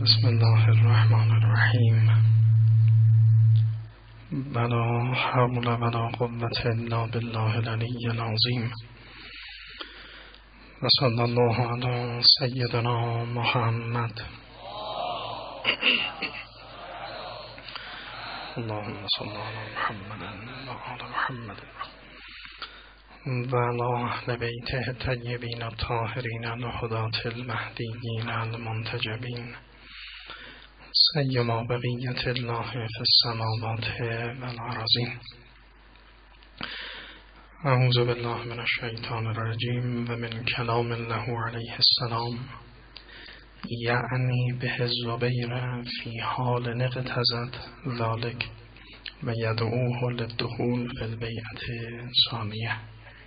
بسم الله الرحمن الرحیم. ولا حول ولا قوة الا بالله العلی العظیم. و صلی الله علی سیدنا محمد. اللهم صل علی محمد و آل محمد و علی اهل بیته الطیبین الطاهرین الهداة المهدیین المنتجبین سیما بقیة الله فی السماوات والارضین. اعوذ بالله من الشیطان الرجیم و من کلام الله علیه السلام، یعنی به الزبیر فی حال نقتضت ذلک و یدعوه للدخول فی البیعة ثانیه.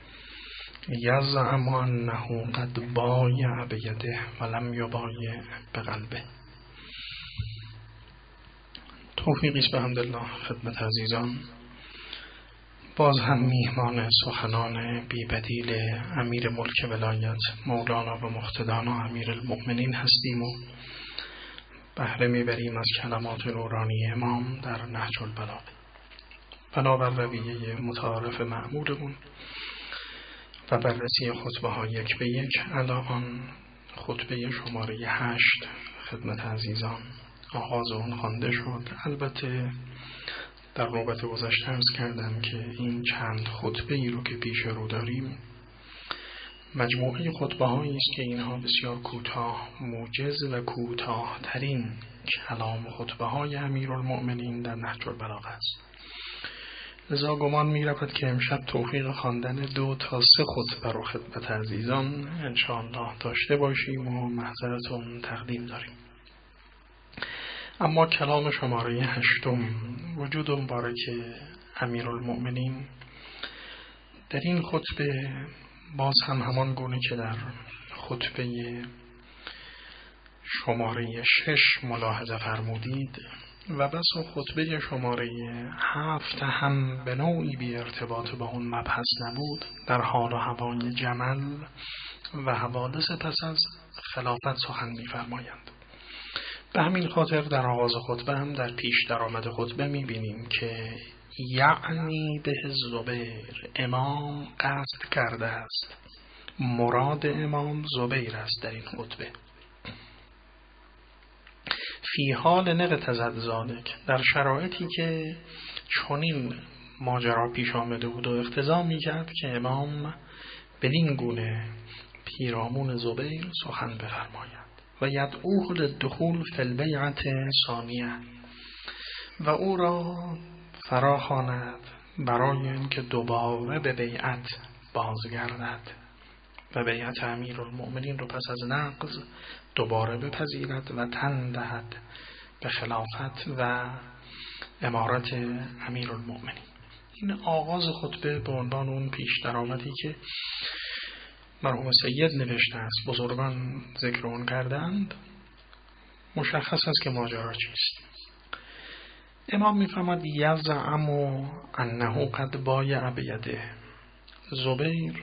یزعم انه قد بایع بیده ولم یبایع بقلبه. توفیقی است بحمدالله خدمت عزیزان. باز هم میهمان سخنان بی بدیل امیر ملک ولایت مولانا و مقتدانا امیر المؤمنین هستیم و بهره میبریم از کلمات نورانی امام در نهج البلاغه. بنابر رویه متعارف معمولمون و بررسی خطبه ها یک به یک، الان خطبه شماره 8 خدمت عزیزان آغاز اون خوانده شد. البته در نوبت گذشته عرض کردم که این چند خطبه ای رو که پیش رو داریم مجموعه خطبه هایی است که اینها بسیار کوتاه، موجز و کوتاه ترین کلام خطبه های امیرالمؤمنین در نهج البلاغه است. لذا گمان می رود که امشب توفیق خواندن 2 تا 3 خطبه رو خدمت عزیزان انشاءالله داشته باشیم و محضرتون تقدیم داریم. اما کلام شماره 8 وجود مبارک امیرالمؤمنین در این خطبه باز هم همان گونه که در خطبه شماره 6 ملاحظه فرمودید و بس خطبه شماره 7 هم به نوعی بی ارتباط با اون مبحث نبود، در حال و هوای جمل و حوادث پس از خلافت سخن می‌فرمایند. به همین خاطر در آغاز خطبه هم در پیش درآمد خطبه می‌بینیم که یعنی به الزبیر، امام قصد کرده است، مراد امام زبیر است در این خطبه. فی حال نقتضت ذلک، در شرایطی که چنین ماجرا پیش آمده بود و اقتضا می‌کرد که امام بدین گونه پیرامون زبیر سخن بفرماید. و یدعوه للدخول فی البیعة ثانیه، و او را فراخواند برای اینکه دوباره به بیعت بازگردد و بیعت امیرالمؤمنین رو پس از نقض دوباره بپذیرد و تن دهد به خلافت و امارت امیرالمؤمنین. این آغاز خطبه به عنوان اون پیش درآمدی که مرحوم سید نوشته است، بزرگان ذکر اون کردند، مشخص است که ماجرا چیست. امام می‌فرماید یزعم انه قد بایع بیده، زبیر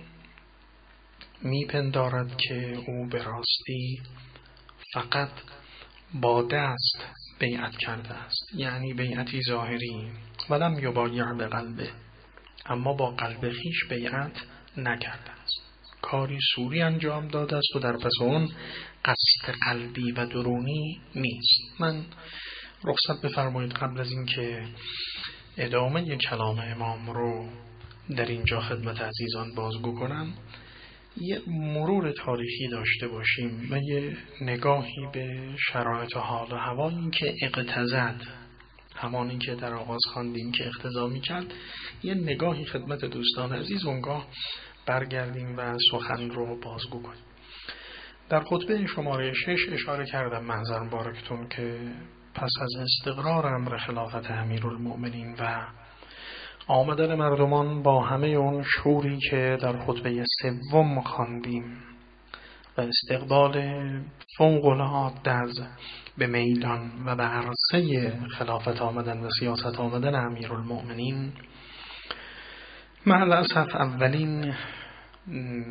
میپندارد که او به راستی فقط با دست بیعت کرده است، یعنی بیعتی ظاهری، ولم یبایع به قلبه، اما با قلب خیش بیعت نکرده است، کاری سوری انجام داده است و در پس اون قصد قلبی و درونی نیست. من رخصت بفرمایید قبل از اینکه ادامه کلام امام رو در اینجا خدمت عزیزان بازگو کنم، یه مرور تاریخی داشته باشیم و یه نگاهی به شرایط و حال و هوایی که اقتضت، همانی که در آغاز خواندیم که اقتضا می‌کرد، یه نگاهی خدمت دوستان عزیز اونگاه برگردیم و سخن رو بازگو کنیم. در خطبه شماره 6 اشاره کردم محضر مبارکتون که پس از استقرار امر خلافت امیرالمؤمنین و آمدن مردمان با همه اون شوری که در خطبه 3 خواندیم و استقبال فوق‌العاده از به میدان و به عرصه خلافت آمدن و سیاست آمدن امیرالمؤمنین، مع الاسف اولین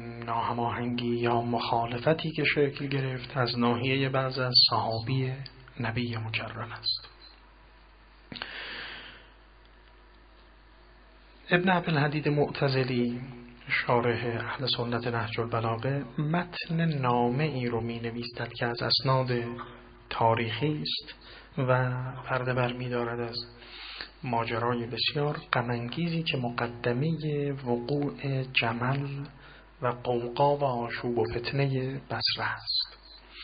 ناهماهنگی یا مخالفتی که شکل گرفت از ناحیه بعض از صحابی نبی مکرم است. ابن عبدالحدید معتزلی شارح اهل سنت نهج البلاغه متن نامه ای رو می نویسد که از اسناد تاریخی است و پرده بر می دارد از ماجرای بسیار غم‌انگیزی که مقدمه وقوع جمل و قوقا و آشوب و فتنه بصره است.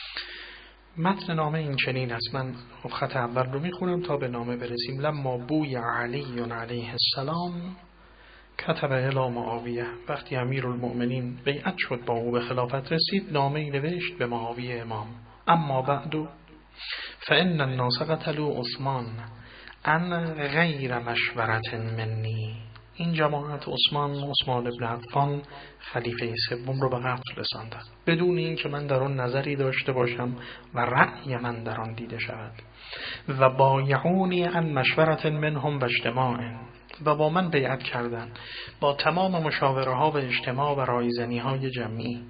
متن نامه این چنین است. من خط اول رو می خونم تا به نامه برسیم. لما بوی علی علیه السلام کتب الی معاویه، وقتی امیرالمؤمنین بیعت شد با او به خلافت رسید، نامه‌ای نوشت به معاویه امام. اما بعد فإن الناس قتلوا عثمان عن غیر مشورة منی. این جماعت عثمان بن عفان خلیفه سوم رو به قتل رساندند بدون اینکه من در آن نظری داشته باشم و رأی من در آن دیده شود. و بایعونی عن مشورة منهم و اجتماع، و با من بیعت کردند با تمام مشاوره ها و اجتماع و رایزنی های جمعی.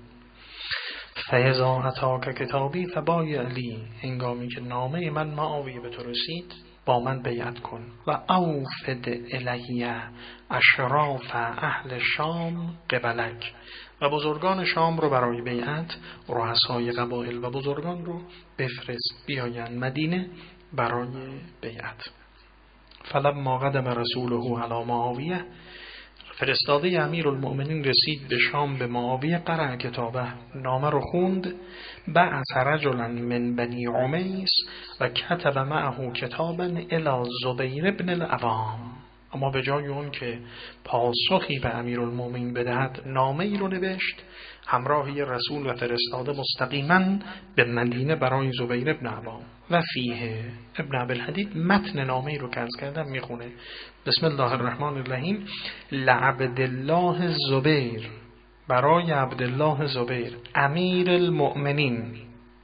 فاذا اتاک کتابی فبایع لی، هنگامی که نامه من معاویه به تو رسید با من بیعت کن. و اوفد الیه اشراف اهل شام قبلک، و بزرگان شام رو برای بیعت، رؤسای قبایل و بزرگان رو بفرست بیایند مدینه برای بیعت. فلما قدم رسوله علی معاویه، فرستاده امیرالمؤمنین رسید به شام به معاویه، قرأ کتابه، نامه رو خوند. بعث رجلا من بنی عمیس و کتب معه کتابا الی زبیر بن العوام، اما به جای اون که پاسخی به امیرالمؤمنین بدهد نامه ای رو نوشت همراهی رسول و فرستاده مستقیما به مدینه برای زبیر بن عوام. و فیه، ابن عبدالحدید متن نامه ای رو که عرض کردم میخونه. بسم الله الرحمن الرحیم. لعبدالله زبیر، برای عبدالله زبیر، امیر المؤمنین،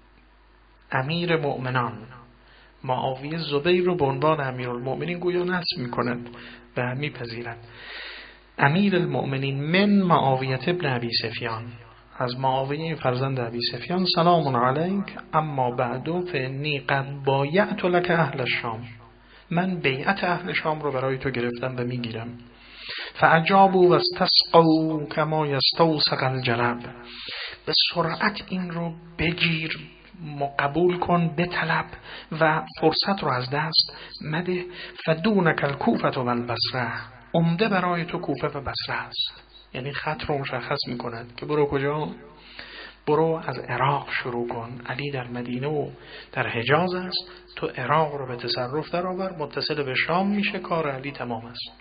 امیر مؤمنان. معاویه زبیر رو به عنوان امیرالمؤمنین گویا نصب میکند و میپذیرد. امیر المؤمنین من معاویه ابن ابی سفیان، از معاویه فرزند ابی سفیان. سلام علیک اما بعد فانی قد بایعت لک اهل الشام، من بیعت اهل شام رو برای تو گرفتم و میگیرم. فاجابوا واستسقوا کما یستوسق الجلب، به سرعت این رو بگیر، قبول کن، بطلب و فرصت رو از دست مده. فدونک الکوفه و البصره، عمده برای تو کوفه و بصره است. یعنی خط رو مشخص میکند که برو کجا؟ برو از عراق شروع کن. علی در مدینه و در حجاز است، تو عراق رو به تصرف در آور، متصل به شام میشه، کار علی تمام است.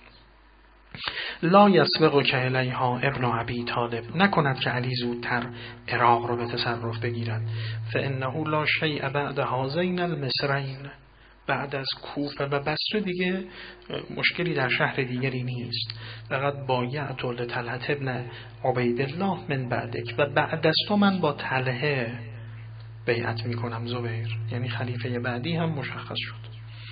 لا یسبقک الیها ابن ابی طالب، نکند که علی زودتر عراق رو به تصرف بگیرد. فانه لا شیء بعد هذین المصرین، بعد از کوفه و بصره دیگه مشکلی در شهر دیگری نیست. فقط بایعت لطلحه ابن عبیدالله من بعدک، و بعد از تو من با طلحه بیعت میکنم زبیر، یعنی خلیفه بعدی هم مشخص شد.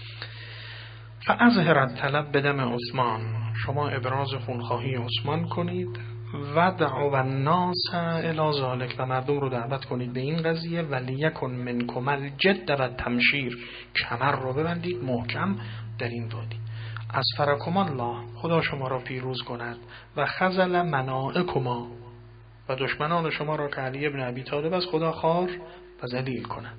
فاظهر الطلب بدم عثمان، شما ابراز خونخواهی عثمان کنید. ودعوا الناس الی ذلک، و مردم رو دعوت کنید به این قضیه. ولیکن منکم الجد و التمشیر، کمر رو ببندید محکم در این وادی. اصفرکم الله، خدا شما را پیروز کند. و خذل مناعکما، و دشمنان شما را که علی ابن ابی طالب از خدا خوار و ذلیل کند.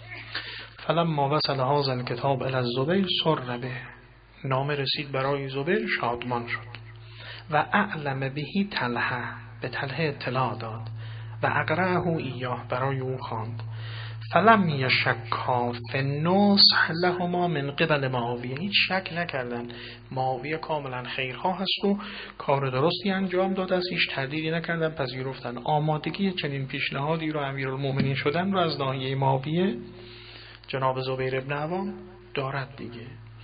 فلما وصل هذا الكتاب الی الزبیر سر به، نامه رسید برای زبیر، شادمان شد. و اعلم بهی طلحه، به طلحه اطلاع داد. و اقرأه ایاه، برای او خواند. فلم یشکا فی النصح لهما من قبل معاویه، هیچ شک نکردن معاویه کاملا خیرخواه است و کار درستی انجام داده است، هیچ تردیدی نکردن، پذیرفتن. آمادگی چنین پیشنهادی رو امیرالمؤمنین شدن رو از ناحیه معاویه جناب زبیر ابن عوام دارد دیگه.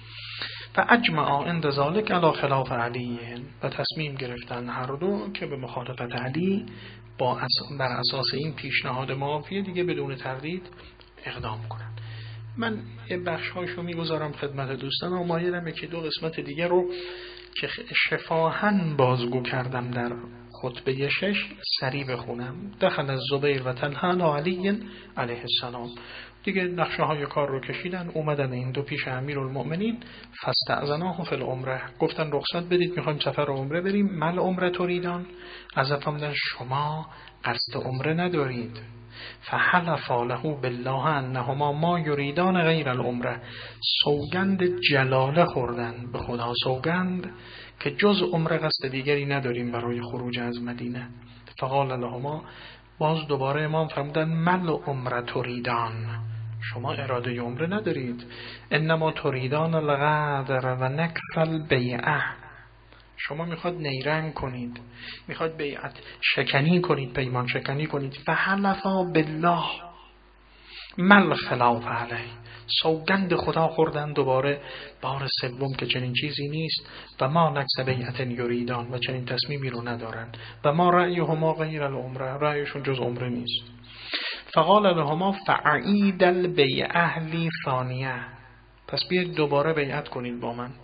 فاجمعا عند ذلک علی خلاف علی، و تصمیم گرفتن هر دو که به مخالفت علی بر اساس این پیشنهاد معاویه دیگه بدون تردید اقدام کنند. من یه بخش‌هاشو میگذارم خدمت دوستان و مایلم یکی دو قسمت دیگه رو که شفاهن بازگو کردم در خطبه 6 سریع بخونم. دخل الزبیر و طلحه علی علیه السلام، دیگه نقشه های کار رو کشیدن، اومدن این دو پیش امیرالمؤمنین. فاستأذناه فی العمره، گفتن رخصت بدید میخوایم سفر عمره بریم. مل عمره تریدان، از فرمودن شما قصد عمره ندارید. فحلفا له بالله انهما ما یریدان غیر العمره، سوگند جلاله خوردن به خدا، سوگند که جز عمره قصد دیگری نداریم برای خروج از مدینه. فقال لهما، باز دوباره امام فرمودن مل عمره تریدان، شما اراده عمره ندارید. انما تریدان الغدر و نکث البیعه، شما میخواد نیرنگ کنید، میخواد بیعت شکنی کنید، پیمان شکنی کنید. فحلفا بالله مل خلاف علیه، سوگند خدا خوردن دوباره بار سوم که چنین چیزی نیست. و ما نکث بیعت یریدان، و چنین تصمیمی رو ندارن. و ما رأیهما غیر العمره، رأیشون جز عمره نیست. فقال لهما فعید البیعه لی ثانیه، پس بیاید دوباره بیعت کنید با من.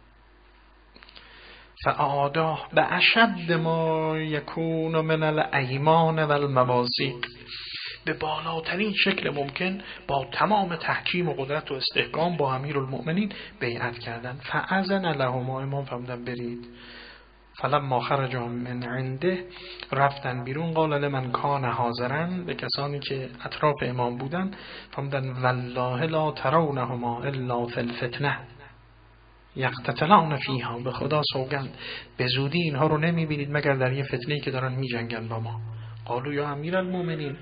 فعاداه به اشد ما یکون من الایمان و المواثیق، به بالاترین شکل ممکن با تمام تحکیم و قدرت و استحکام با امیرالمؤمنین بیعت کردن. فاذن لهما، امام فرمودن برید. فلما خرج من عنده، رفتن بیرون. قال لمن کان حاضرا، به کسانی که اطراف امام بودن فرمودن والله لا ترونهما الا فی الفتنه یقتتلان فیها، به خدا سوگند به زودی اینها رو نمیبینید مگر در یه فتنه‌ای که دارن میجنگن با ما. قالوا یا امیرالمؤمنین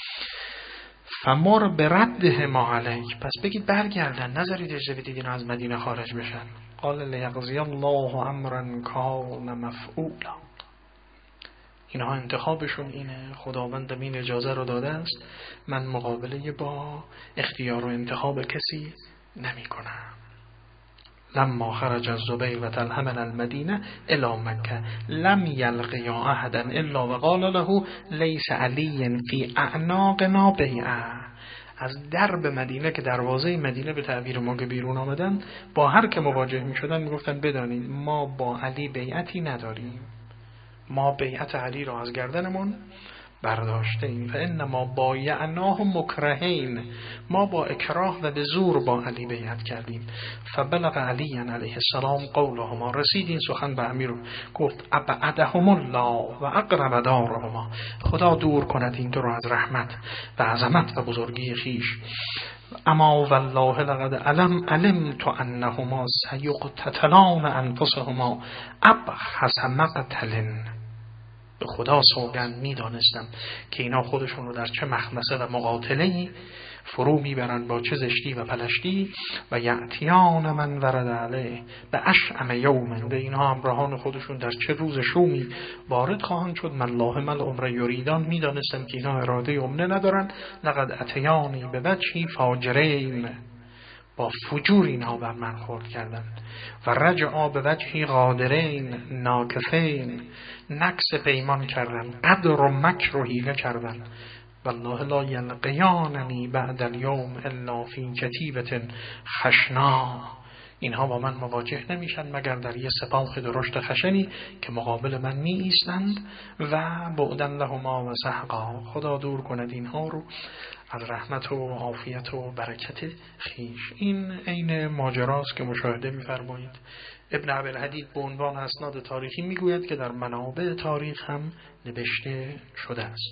فمر برده ما علیک، پس بگید برگردن، نذارید اجازه بدید اینا از مدینه خارج بشن. قال لیقضی الله امرا کان مفعولا، اینها انتخابشون اینه، خداوند این اجازه رو داده است، من مقابله با اختیار و انتخاب کسی نمی کنم. لما خرج الزبیر و طلحه من المدینه الی مکه لم یلقیا احدا الا وقال له لیس علی فی اعناقنا بیعه، از درب مدینه که دروازه مدینه به تعبیر ما که بیرون آمدن، با هر که مواجه می شدن می گفتن بدانید ما با علی بیعتی نداریم، ما بیعت علی را از گردنمون برداشته ایم. فانما بایعناه مکرهین، ما با اکراه و به زور با علی بیعت کردیم. فبلغ علی علیه السلام قولهما، رسید این سخن به امیر، گفت ابعدهم الله و اقرب دارهما، خدا دور کند این دو را از رحمت و عظمت و بزرگی خیش. اما والله لقد علمت انهما سیقتتلان انفسهما ابخس مقتل، به خدا سوگند میدانستم که اینا خودشون رو در چه مخمسه و مقاتله‌ای فرو میبرند، با چه زشتی و پلشتی. و یأتیان من ورد علیه به اشعم یوم، به اینها همراهان خودشون در چه روز شومی وارد خواهند شد. من الله مل عمره یریدان، میدانستم که اینا اراده عمره ندارن. لقد اتیانی به وجهی فاجرین، با فجور اینها بر من خورد کردن. و رجعا به وجهی غادرین ناکفین، نقص پیمان کردن، قدر و مکر و حیله کردن. والله لا یلقیاننی بعد الیوم الا فی کتیبة خشنا، اینها با من مواجه نمیشن مگر در یه سپاه درشت خشنی که مقابل من می ایستند. و بعدن لهما و سحقا، خدا دور کند اینها رو از رحمت و عافیت و برکت خیش. این عین ماجراست که مشاهده می‌فرمایید ابن عبدالحدید به عنوان اسناد تاریخی میگوید که در منابع تاریخ هم نوشته شده است.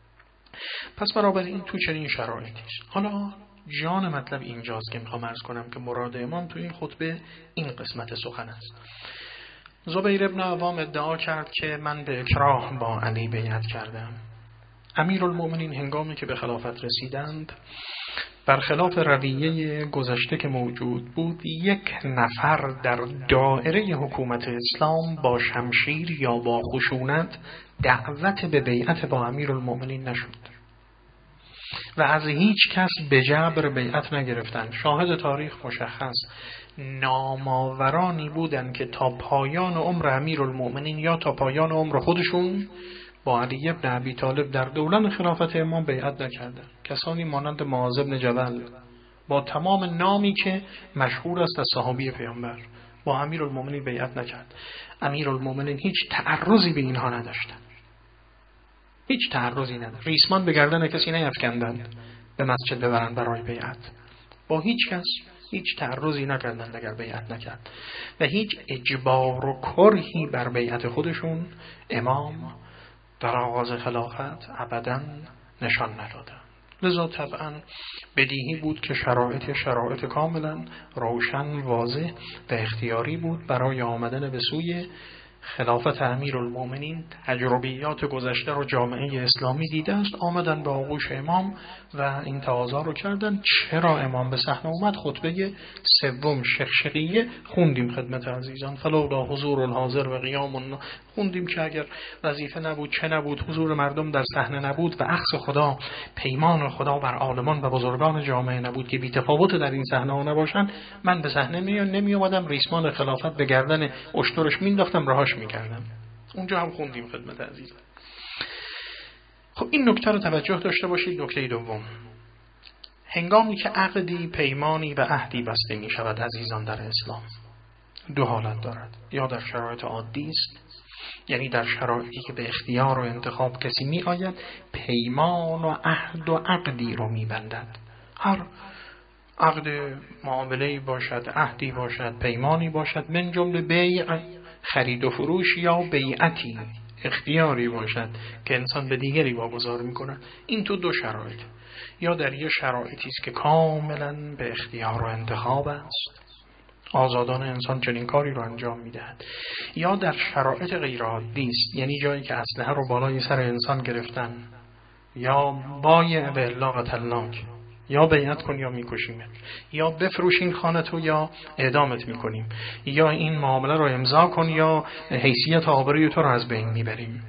پس بنابراین تو چنین شرایطی است. حالا جان مطلب اینجاست که میخوام عرض کنم که مراد امام تو این خطبه این قسمت سخن است. زبیر ابن عوام ادعا کرد که من به اکراه با علی بیعت کردم. امیرالمؤمنین هنگامی که به خلافت رسیدند، برخلاف رویه گذشته که موجود بود، یک نفر در دایره حکومت اسلام با شمشیر یا با خشونت دعوت به بیعت با امیرالمؤمنین نشد و از هیچ کس به جبر بیعت نگرفتند. شاهد تاریخ مشخص، نامآورانی بودند که تا پایان عمر امیرالمؤمنین یا تا پایان عمر خودشون با علی ابن ابی طالب در دوران خلافت امام بیعت نکردند. کسانی مانند معاذ بن جبل با تمام نامی که مشهور است از صحابی پیامبر با امیرالمؤمنین بیعت نکرد. امیرالمؤمنین هیچ تعرضی به اینها نداشتند، هیچ تعرضی نداشت، ریسمان به گردن کسی نیفکندند، به مسجد ببرن برای بیعت. با هیچ کس هیچ تعرضی نکردند اگر بیعت نکرد و هیچ اجبار و کرهی بر بیعت خودشون امام در آغاز خلافت ابداً نشان ندادند. لذا طبعا بدیهی بود که شرایط کاملا روشن، واضح و اختیاری بود برای آمدن به سوی خلافت امیرالمومنین. تجربیات گذشته رو جامعه اسلامی دیده است، آمدن به آغوش امام و این تقاضا رو کردن. چرا امام به صحنه اومد؟ خطبه سوم شقشقیه خوندیم خدمت عزیزان، فلولا حضور الحاضر و قیام خوندیم که اگر وظیفه نبود چه نبود، حضور مردم در صحنه نبود و اخذ خدا، پیمان خدا بر عالمان و بزرگان جامعه نبود که بی تفاوت در این صحنه ها نباشن، من به صحنه نمی اومدم، ریسمان خلافت به گردن اشترش مینداختم، رهاش میکردم. اونجا هم خوندیم خدمت عزیزان. خب این نکته رو توجه داشته باشید. نکته دوم، هنگامی که عقدی، پیمانی و عهدی بسته می شود عزیزان در اسلام، دو حالت دارد. یا در شرایط عادی است، یعنی در شرایطی که به اختیار و انتخاب کسی می آید پیمان و عهد و عقدی رو می بندد. هر عقد معامله‌ای باشد، عهدی باشد، پیمانی باشد، من جمله بیع، خرید و فروش، یا بیعتی، اختیاری باشد که انسان به دیگری واگذار می‌کند. این تو دو شرایط، یا در یه شرایطی است که کاملا به اختیار و انتخاب است، آزادانه انسان چنین کاری رو انجام می‌دهد، یا در شرایط غیر عادی است، یعنی جایی که اسلحه رو بالای سر انسان گرفتن، یا بایع به الا قتلناک، یا بیعت کن یا میکشیمت، یا بفروش این خانتو یا اعدامت میکنیم، یا این معامله رو امضا کن یا حیثیت آبروی تو رو از بین میبریم.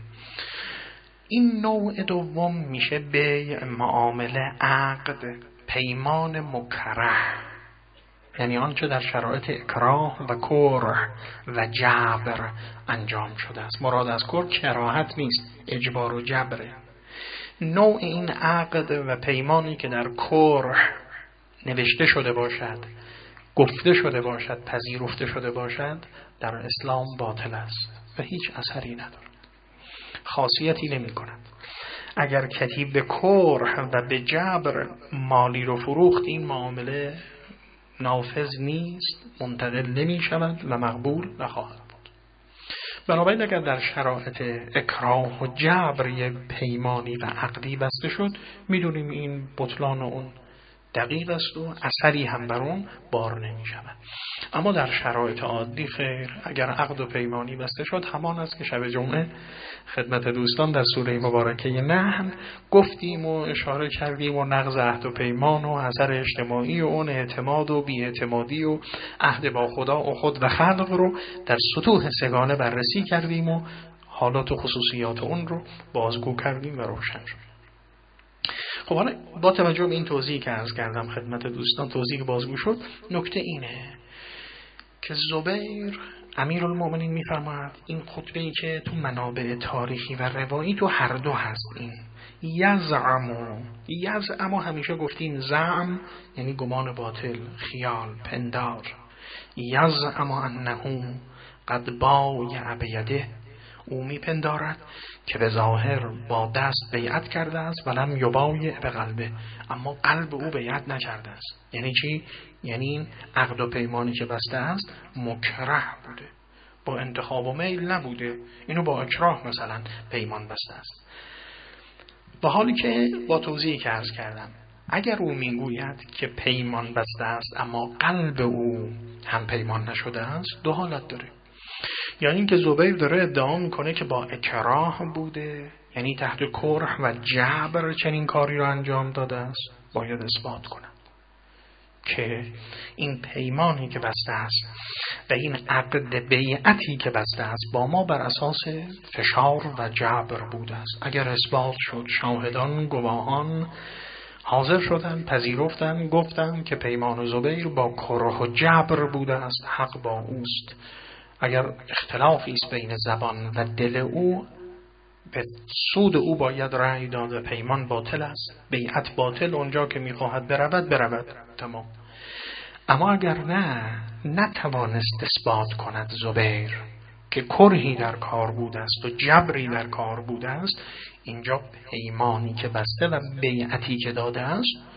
این نوع دوم میشه بیع، معامله، عقد، پیمان مکره، یعنی آنچه در شرایط اکراه و کره و جبر انجام شده است. مراد از کراهت نیست، اجبار و جبره. نوع این عقد و پیمانی که در کره نوشته شده باشد، گفته شده باشد، پذیرفته شده باشد، در اسلام باطل است و هیچ اثری ندارد، خاصیتی نمی کند. اگر کسی به کره و به جبر مالی رو فروخت، این معامله نافذ نیست، منتقل نمی شود و مقبول نخواهد بود. بنابراین اگر در شرایط اکراه و جبر یه پیمانی و عقدی بسته شد، میدونیم این بطلان اون دقیق است و اثری هم بر اون بار نمی شود. اما در شرایط عادی خیر، اگر عقد و پیمانی بسته شد، همان است که شب جمعه خدمت دوستان در سوره مبارکه نحل گفتیم و اشاره کردیم و نقض عهد و پیمان و اثر اجتماعی و اون اعتماد و بی‌اعتمادی و عهد با خدا و خود و خلق رو در سطوح سگانه بررسی کردیم و حالات و خصوصیات اون رو بازگو کردیم و روشن شد. خب حالا با توجه به این توضیحی که عرض کردم خدمت دوستان، توضیح بازگو شد، نکته اینه که زبیر امیرالمومنین میفرماید، این خطبه‌ای که تو منابع تاریخی و روایی تو هر دو هست، این یزعم همیشه گفتیم زعم یعنی گمان باطل، خیال، پندار. یزعم انه قد بایع بیده، او میپندارد که به ظاهر با دست بیعت کرده است ولم یبایع به قلبه، اما قلب او بیعت نکرده است. یعنی چی؟ یعنی این عقد و پیمانی که بسته است مکره بوده، با انتخاب و میل نبوده، اینو با اکراه مثلا پیمان بسته است. با حالی که با توضیحی که عرض کردم، اگر او میگوید که پیمان بسته است اما قلب او هم پیمان نشده است، دو حالت داره. یعنی اینکه زبیر داره ادعا میکنه که با اکراه بوده، یعنی تحت کره و جبر چنین کاری رو انجام داده است، باید اثبات کنه که این پیمانی که بسته است و این عقد بیعتی که بسته است با ما بر اساس فشار و جبر بوده است. اگر اثبات شد، شاهدان، گواهان حاضر شدن، پذیرفتن، گفتن که پیمان زبیر با کره و جبر بوده است، حق با اوست. اگر اختلافی است بین زبان و دل او، به سود او باید رأی داد و پیمان باطل است، بیعت باطل، اونجا که میخواهد برود تمام. اما اگر نتوانست اثبات کند زبیر که کرهی در کار بوده است و جبری در کار بوده است، اینجا پیمانی که بسته و بیعتی که داده است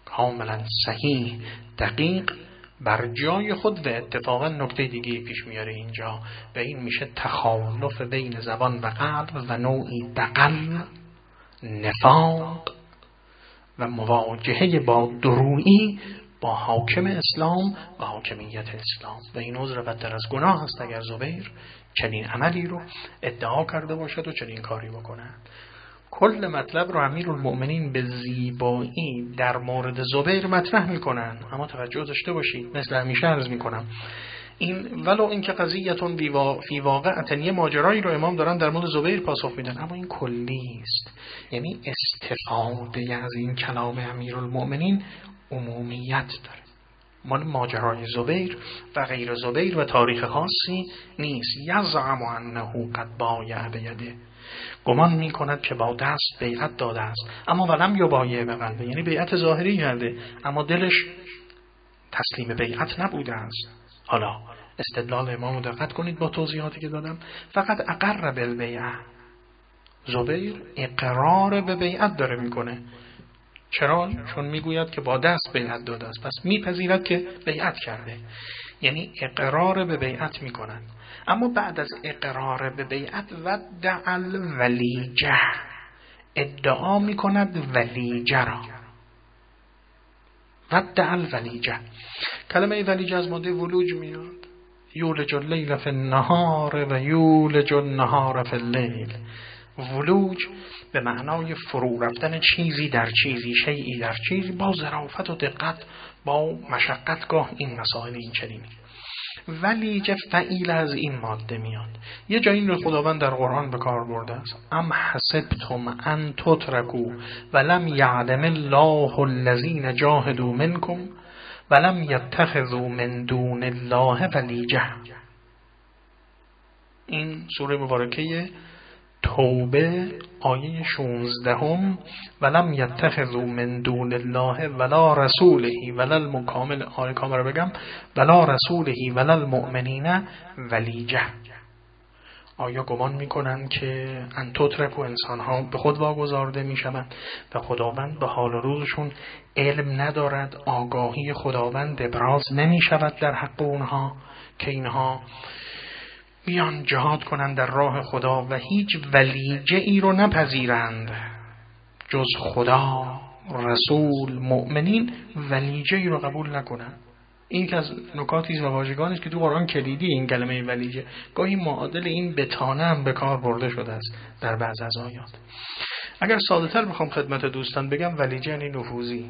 کاملا صحیح دقیق بر جای خود. و اتفاقا نکته دیگه پیش میاره اینجا و این میشه تخالف بین زبان و قلب و نوعی دغل، نفاق و مواجهه با درویی با حاکم اسلام و حاکمیت اسلام. و این عذر بدتر از گناه است اگر زبیر چنین عملی رو ادعا کرده باشد و چنین کاری بکنه. کل مطلب رو امیرالمؤمنین به زیبایی در مورد زبیر مطرح میکنن، اما توجه داشته باشید مثل همیشه عرض میکنم این ولو اینکه قضیتون فی واقعتن یه ماجرایی رو امام دارن در مورد زبیر پاسخ میدن، اما این کلی است. یعنی استفاده از این کلام امیرالمؤمنین عمومیت داره، مال ماجرای زبیر و غیر زبیر و تاریخ خاصی نیست. یزعم انه قد بایع بیده، گمان می کند که با دست بیعت داده است، اما ولم یبایع بقلبه، یعنی بیعت ظاهری کرده اما دلش تسلیم بیعت نبوده است. حالا استدلال امامو دقت کنید با توضیحاتی که دادم. فقط اقر بالبیعه، زبیر اقرار به بیعت داره میکنه. چرا؟ چون میگوید که با دست بیعت داده است، پس میپذیرد که بیعت کرده، یعنی اقرار به بیعت میکنند. اما بعد از اقرار به بیعت ودع الولیجه، ادعا میکند ولیجه را. ودع الولیجه، کلمه ولیجه از ماده ولوج میاد، یولج اللیل فی النهار و یولج النهار فی اللیل. ولوج به معنای فرو رفتن چیزی در چیزی، شیئی در چیزی، با ظرافت و دقت، با مشقتگاه این مسائل این چنینی. ولیجه فعیل از این ماده میاد. یه جایی این رو خداوند در قرآن به کار برده است. ام حسبتم ان تترکوا ولم یعلم الله الذین جاهدوا منکم ولم یتخذوا من دون الله ولیجه. این سوره مبارکه توبه آیه 16 ولم یتخذوا من دون الله ولا رسوله ولا المکامل، آیه کامل رو بگم، ولا رسوله ولا المؤمنین ولیجه. آیا گمان میکنن که ان تترکوا، انسانها به خود واگذارده میشوند و خداوند به حال روزشون علم ندارد، آگاهی خداوند ابراز نمیشود در حق اونها که اینها بیان جهاد کنند در راه خدا و هیچ ولیجه ای رو نپذیرند جز خدا، رسول، مؤمنین، ولیجه ای رو قبول نکنند. این که از نکاتی و واژگانی است که تو قرآن کلیدی این کلمه ولیجه، گاهی معادل این بتانه هم به کار برده شده است در بعض از آیات. اگر ساده تر بخوام خدمت دوستان بگم، ولیجه یعنی نفوذی،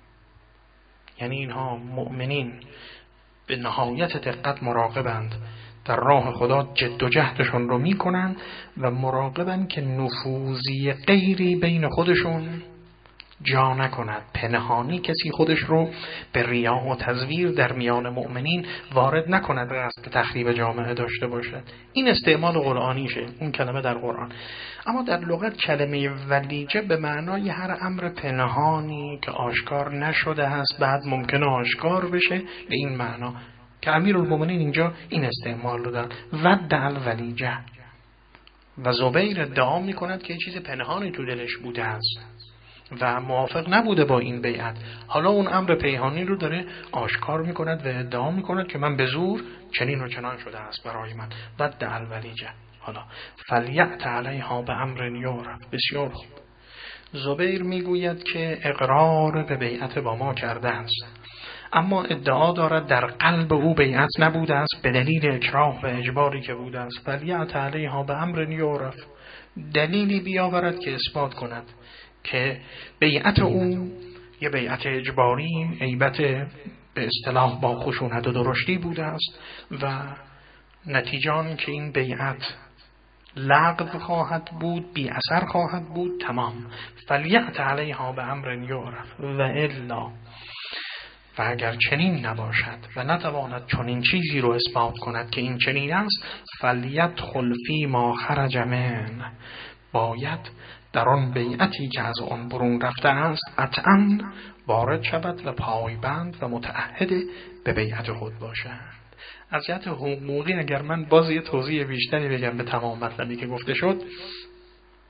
یعنی اینها مؤمنین به نهایت دقت مراقبند، در راه خدا جد و جهدشون رو میکنن و مراقبن که نفوذی غیری بین خودشون جا نکند، پنهانی کسی خودش رو به ریا و تزویر در میان مؤمنین وارد نکند قصد تخریب جامعه داشته باشد. این استعمال قرآنیشه، اون کلمه در قرآن. اما در لغت کلمه ولیجه به معنای هر امر پنهانی که آشکار نشده است بعد ممکنه آشکار بشه، به این معنا که امیرالمومنین اینجا این استعمال رو دارن، ودع الولیجه. و زبیر ادعا میکند که چیز پنهانی تو دلش بوده است و موافق نبوده با این بیعت. حالا اون امر پنهانی رو داره آشکار میکند و ادعا میکند که من به زور چنین و چنان شده است برای من. ودع الولیجه. حالا فلیأت علیها به امر یعرف. بسیار خوب. زبیر میگوید که اقرار به بیعت با ما کرده است، اما ادعا دارد در قلب او بیعت نبوده است به دلیل اکراه و اجباری که بوده است. فلیأت علیها به امر یعرف، دلیلی بیاورد که اثبات کند که بیعت او یه بیعت اجباری، عیبت به اصطلاح با خشونت و درشتی بوده است و نتیجه آن که این بیعت لغو خواهد بود، بی اثر خواهد بود. تمام. فلیأت علیها به امر یعرف و الا، و اگر چنین نباشد و نتواند چنین چیزی رو اثبات کند که این چنین است، فلیدخل فی ما خرج من، باید در آن بیعتی که از آن برون رفته است قطعاً وارد شود و پایبند و متعهد به بیعت خود باشد. از جهت حقوقی اگر من باز یه توضیح بیشتری بگم به تمام مطلبی که گفته شد،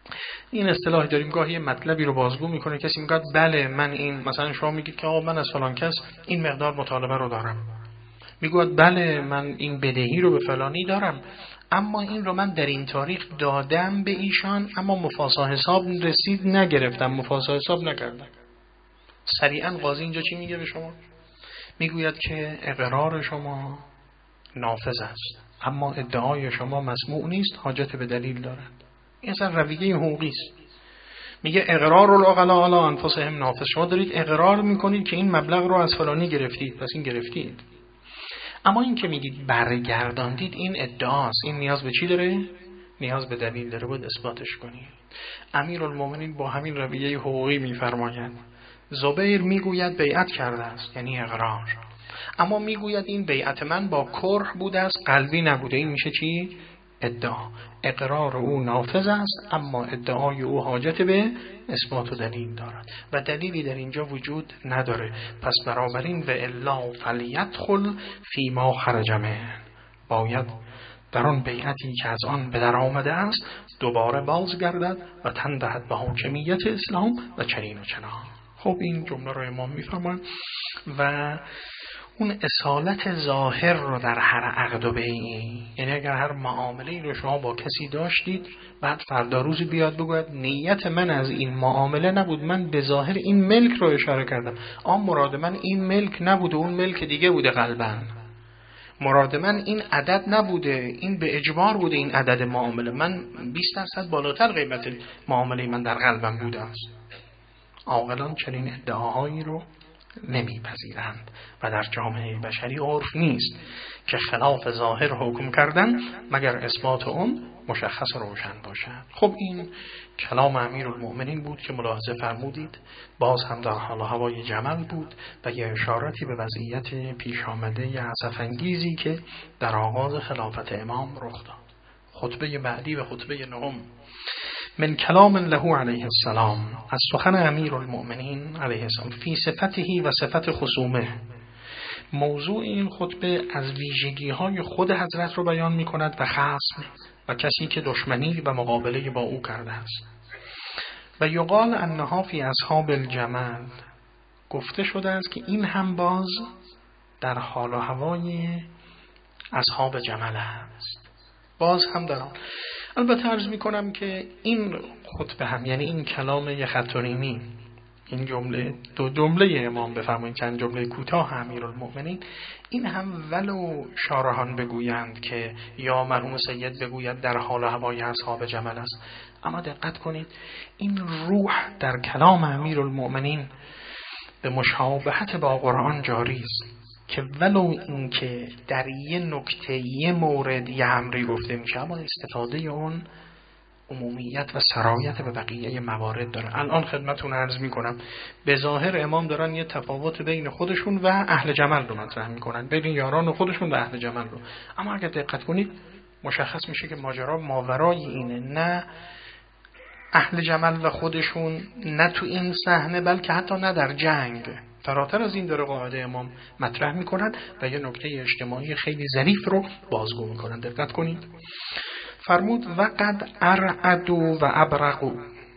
این اصطلاحی داریم، گاهی مطلبی رو بازگو میکنه، کسی میگه بله من این، مثلا شما میگید که آقا من از فلان کس این مقدار مطالبه رو دارم، میگوید بله من این بدهی رو به فلانی دارم، اما این رو من در این تاریخ دادم به ایشان، اما مفاسا حساب رسید نگرفتم، مفاسا حساب نکردم. سریعا قاضی اینجا چی میگه به شما؟ میگوید که اقرار شما نافذ است، اما ادعای شما مسموع نیست، حاجت به دلیل دارد. این اصلا رویه حقوقی است. میگه اقرار العقلاء علی انفسهم نافذ. شما دارید اقرار میکنید که این مبلغ رو از فلانی گرفتید، پس این گرفتید. اما این که میگید برگرداندید، این ادعاست. این نیاز به چی داره؟ نیاز به دلیل داره، باید اثباتش کنید. امیرالمومنین با همین رویه حقوقی میفرماید زبیر میگوید بیعت کرده است، یعنی اقرار، اما میگوید این بیعت من با کره بوده است، قلبی نبوده. این میشه چی؟ ادعا. اقرار او نافذ است، اما ادعای او حاجت به اثبات و دلیل دارد و دلیلی در اینجا وجود نداره. پس بنابراین و الا فلیدخل فیما خرج منه، باید در آن بیعتی که از آن به در آمده است دوباره بازگردد و تن دهد به حاکمیت اسلام و چنین و چنان. خب این جمله رو امام میفرماید و اون اصالت ظاهر رو در هر عقد و بیعی، یعنی اگر هر معامله‌ای رو شما با کسی داشتید، بعد فردا روزی بیاد بگوید نیت من از این معامله نبود، من به ظاهر این ملک رو اشاره کردم، مراد من این ملک نبوده، اون ملک دیگه بوده، قلباً مراد من این عدد نبوده، این به اجبار بوده، این عدد معامله من 20% بالاتر قیمت معامله من در قلبم بوده است. عاقلان چنین ادعاهایی رو نمیپذیرند و در جامعه بشری عرف نیست که خلاف ظاهر حکم کردن مگر اثبات اون مشخص و روشن باشد. خب این کلام امیرالمؤمنین بود که ملاحظه فرمودید باز هم در حال و هوای جمل بود و یه اشارتی به وضعیت پیش آمده اسف انگیزی که در آغاز خلافت امام رخ داد. خطبه بعدی و خطبه نهم من کلام له علیه السلام، از سخن امیرالمؤمنین علیه السلام فی صفته و صفت خصومه. موضوع این خطبه از ویژگی‌های خود حضرت رو بیان می‌کند و خصم و کسی که دشمنی و مقابله با او کرده است. و یقال انها فی اصحاب الجمل، گفته شده است که این هم باز در حال و هوای اصحاب جمل است، باز هم در آن. البته عرض میکنم که این خطبه هم، یعنی این کلام یخطونیمی، این جمله دو جمله امام بفرمایید، چند جمله کوتاه امیرالمؤمنین، این هم ولو شارحان بگویند که یا مرحوم سید بگوید در حال و هوای اصحاب جمل است، اما دقت کنید این روح در کلام امیرالمؤمنین به مشابهت با قرآن جاری است که ولو این که در یه نکته یه مورد یه امری گفته میشه، اما استفاده اون عمومیت و سرایت به بقیه موارد داره. الان خدمتتون عرض میکنم به ظاهر امام دارن یه تفاوت بین خودشون و اهل جمل رو مطرح میکنن، بین یاران خودشون و اهل جمل رو، اما اگر دقت کنید مشخص میشه که ماجرا ماورای اینه، نه اهل جمل و خودشون نه تو این صحنه، بلکه حتی نه در جنگ، فراتر از این داره قاعده امام مطرح میکنن و یه نکته اجتماعی خیلی ظریف رو بازگو میکنن. دقت کنید فرمود وقد ارعدوا و ابرقوا،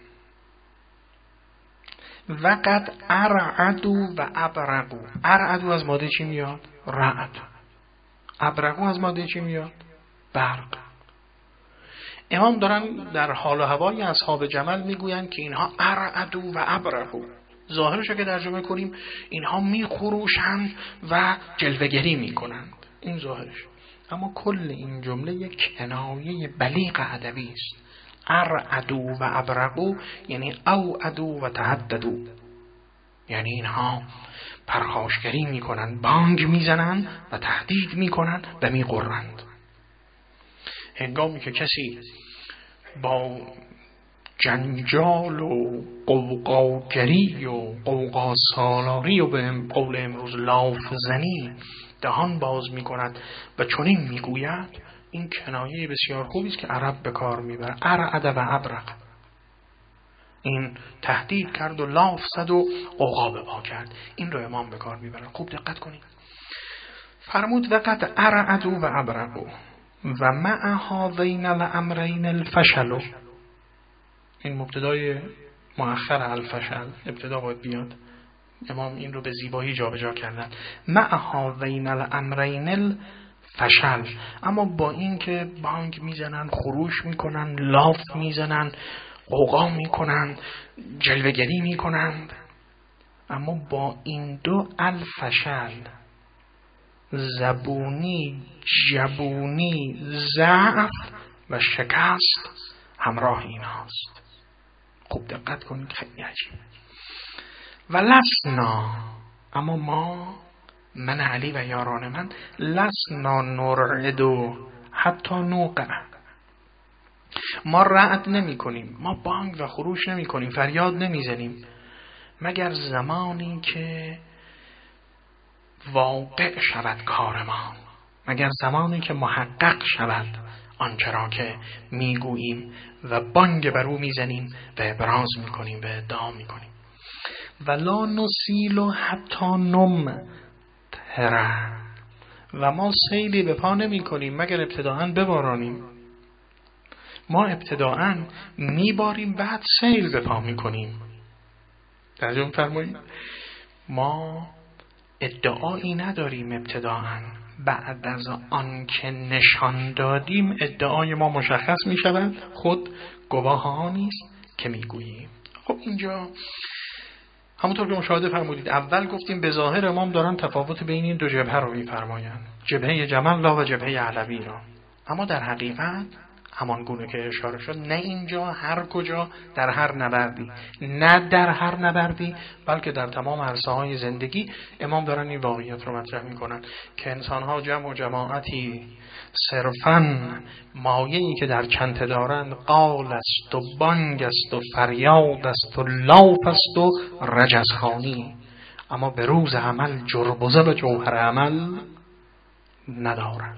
وقد ارعدوا و ابرقوا. ارعدوا از ماده چی میاد؟ رعد. ابرقوا از ماده چی میاد؟ برق. امام دارن در حال و هوای اصحاب جمل میگوین که اینها ارعدوا و ابرقوا، ظاهرش که ترجمه کنیم اینها میخروشند و جلوه‌گری میکنند، این ظاهرش، اما کل این جمله یک کنایه بلیغ ادبی است. ارعدوا و ابرقوا یعنی اوعدوا و تهددوا، یعنی اینها پرخاشگری میکنند، بانگ میزنند و تهدید میکنند و میقرند. هنگامی که کسی با جنجال و قوقاگری و قوقا سالاری و به قول امروز لاف زنی دهان باز می کند و چنین می گوید، این کنایه بسیار خوبی است که عرب به کار می بره. ارعد و ابرق، این تهدید کرد و لاف زد و قوقا به پا کرد، این رو امام به کار می بره. خوب دقت کنید فرمود وقد ارعدوا و ابرقوا و مع هذین الامرین الفشل، این مبتدای مؤخر الفشل، ابتدا باید بیاد. امام این رو به زیبایی جابجا کردن. مع هذین الامرین الفشل، اما با این که بانگ میزنن، خروش میکنن، لاف میزنن، غوغا میکنن، جلوه‌گری میکنند، اما با این دو الفشل، زبونی، جبونی، ضعف و شکست همراه این هاست. خوب دقت کنید، خیلی عجیب. و لسنا، اما ما، من علی و یاران من، لسنا نرعدو حتی نوقع، ما رعد نمی کنیم، ما بانگ و خروش نمی کنیم، فریاد نمی زنیم مگر زمانی که واقع شود کار ما، مگر زمانی که محقق شود آنچه را که میگوییم و بانگ بر او میزنیم و ابراز میکنیم و ادعا میکنیم. ولا نسیل حتی نم تره، و ما سیلی به پا نمی کنیم مگر ابتداءً ببارانیم. ما ابتداءً میباریم بعد سیل به پا میکنیم. ترجمه فرمایید. ما ادعایی نداریم ابتداءً، بعد از آن که نشان دادیم ادعای ما مشخص می شود، خود گواهانی است که می گوییم. خب اینجا همونطور که مشاهده فرمودید، اول گفتیم به ظاهر امام دارن تفاوت بین این دو جبهه رو می فرمایند، جبهه جمل و جبهه علوی را، اما در حقیقت همان گونه که اشاره شد، نه اینجا هر کجا در هر نبردی، نه در هر نبردی، بلکه در تمام عرصه های زندگی امام دارن این واقعیت رو مطرح میکنن که انسان ها جمع و جماعتی صرفاً مایه‌ای که در چنته دارند قال است و بانگ است و فریاد است و لاف است و رجزخوانی، اما به روز عمل جربزه و جوهر عمل ندارند.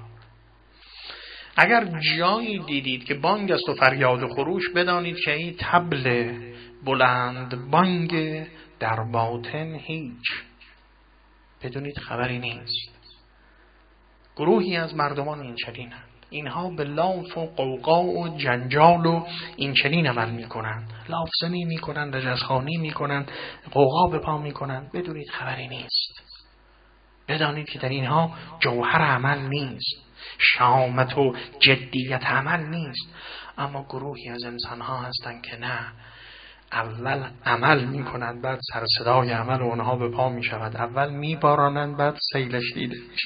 اگر جایی دیدید که بانگ است و فریاد و خروش، بدانید که این طبل بلند بانگ، در باطن هیچ، بدونید خبری نیست. گروهی از مردمان این چنینند، اینها به لاف و قوقا و جنجال و این چنین عمل میکنند، لافزنی میکنند، رجزخوانی میکنند، قوقا به پا میکنند، بدونید خبری نیست. بدانید که در اینها جوهر عمل نیست، شامت و جدیت عمل نیست. اما گروهی از انسان‌ها هستند که نه، اول عمل می‌کنند بعد سر صدای عمل اونها به پا می‌شود، اول می‌بارانند بعد سیلش دیده میشه،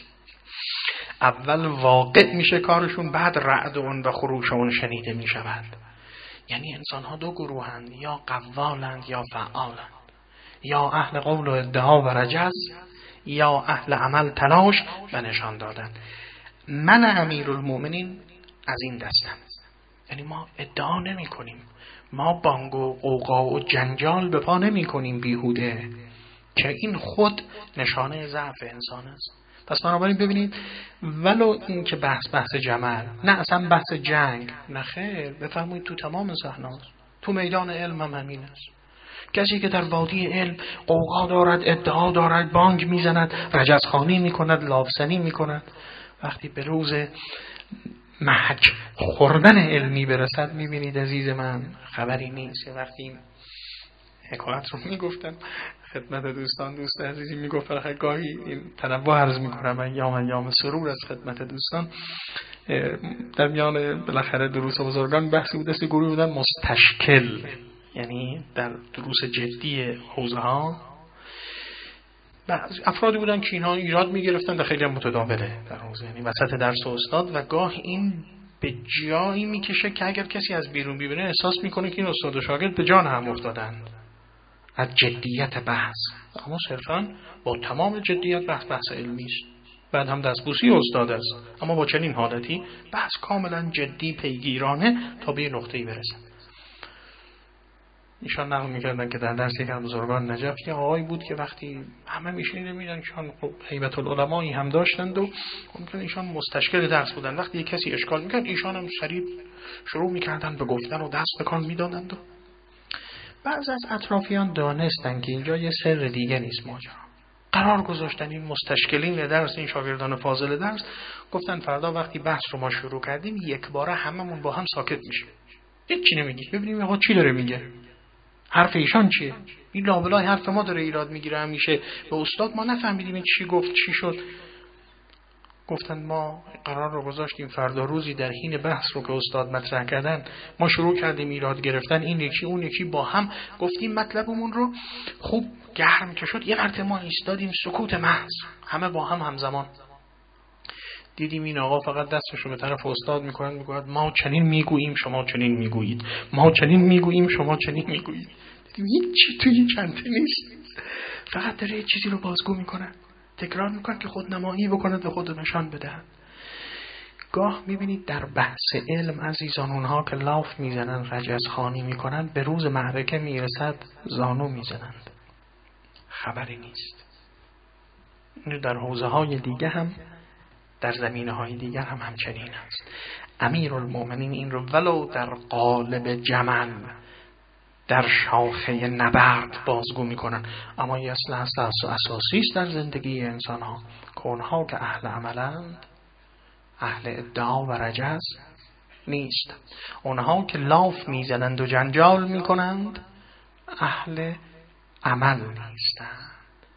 اول واقع میشه کارشون بعد رعد اون و خروش اون شنیده میشود. یعنی انسان‌ها دو گروهند، یا قوالند یا فعالند، یا اهل قول و ادعا و رجز، یا اهل عمل تلاش و نشان دادن. من امیرالمومنین از این دستم، یعنی ما ادعا نمی کنیم، ما بانگ و قوقا و جنجال به پا نمی کنیم بیهوده، که این خود نشانه ضعف انسان است. پس بنابراین ببینید، ولو این که بحث جمل، نه اصلا بحث جنگ، نه خیر، بفرمایید تو تمام صحنات، تو میدان علم هم همین است. کسی که در وادی علم قوقا دارد، ادعا دارد، بانگ میزند، رجزخوانی میکند، لافزنی میکند، وقتی به روز محک خوردن علمی برسد میبینید عزیز من خبری نیست. وقتی حکایت رو میگفتم خدمت دوستان، دوست عزیزی میگفت گاهی این تنوع عرض میکنم ایام سرور از خدمت دوستان، در میان بالاخره دروس بزرگان بحثی بود، گروه بودن مستشکل، یعنی در دروس جدی حوزه ها افرادی بودن که اینها ایراد میگرفتن و خیلی هم متداوله در حوزه، یعنی وسط درس و استاد، و گاه این به جایی میکشه که اگر کسی از بیرون ببینه احساس میکنه که این استاد و شاگرد به جان هم افتادند از جدیت بحث، اما صرفا با تمام جدیت بحث علمی است، بعد هم دستبوسی استاد است، اما با چنین حالتی بحث کاملا جدی پیگیرانه تا به نقطه‌ای برسه. ایشان نقل میکردن که در درس یک از بزرگان نجف یه آقایی بود که وقتی همه میشنیده میدن که ایشان هیبت العلمایی هم داشتند و ممکن ایشان مستشکل درس بودن، وقتی یک کسی اشکال میکرد ایشان هم سریع شروع میکردن به گفتن و دست بکن میدادند. و بعض از اطرافیان دانستن که اینجا یه سر دیگه نیست ماجرا، قرار گذاشتن این مستشکلین درس، این شاگردان فاضل درس، گفتن فردا وقتی بحث رو ما شروع کردیم یک باره هممون با هم ساکت میشیم، هیچی نمیگی. ببینیم آقا چی داره میگه، حرف ایشان چیه؟ این لابلای حرف ما داره ایراد میگیره همیشه. به استاد ما نفهمیدیم این چی گفت چی شد. گفتن ما قرار رو گذاشتیم فردا روزی در حین بحث رو که استاد مطرح کردن ما شروع کردیم ایراد گرفتن، این یکی اون یکی با هم گفتیم مطلبمون رو. خوب گرم که شد یه مرتبه ما ایستادیم سکوت محض، همه با هم همزمان دیدیم این آقا فقط دستش رو به طرف استاد میکنه، میگه ما چنین میگوییم شما چنین میگویید، ما چنین میگوییم شما چنین میگویید. دیدیم هیچ توی چنته نیست، فقط داره یه چیزی رو بازگو میکنه، تکرار میکنه که خودنمایی بکنه و خود نشان بده. گاه میبینید در بحث علم عزیزان اونها که لاف میزنن رجزخوانی میکنن به روز معرکه میرسد زانو میزنند، خبری نیست. این در حوزه های دیگه هم در زمینه های دیگر هم همچنین است. امیرالمومنین این رو ولو در قالب جمل در شاخه نبرد بازگو میکنن، اما یه اصل اساسی است در زندگی انسان ها که اونها که اهل عملند اهل ادعا و رجز نیست. اونها که لاف میزنند و جنجال میکنند اهل عمل نیستند.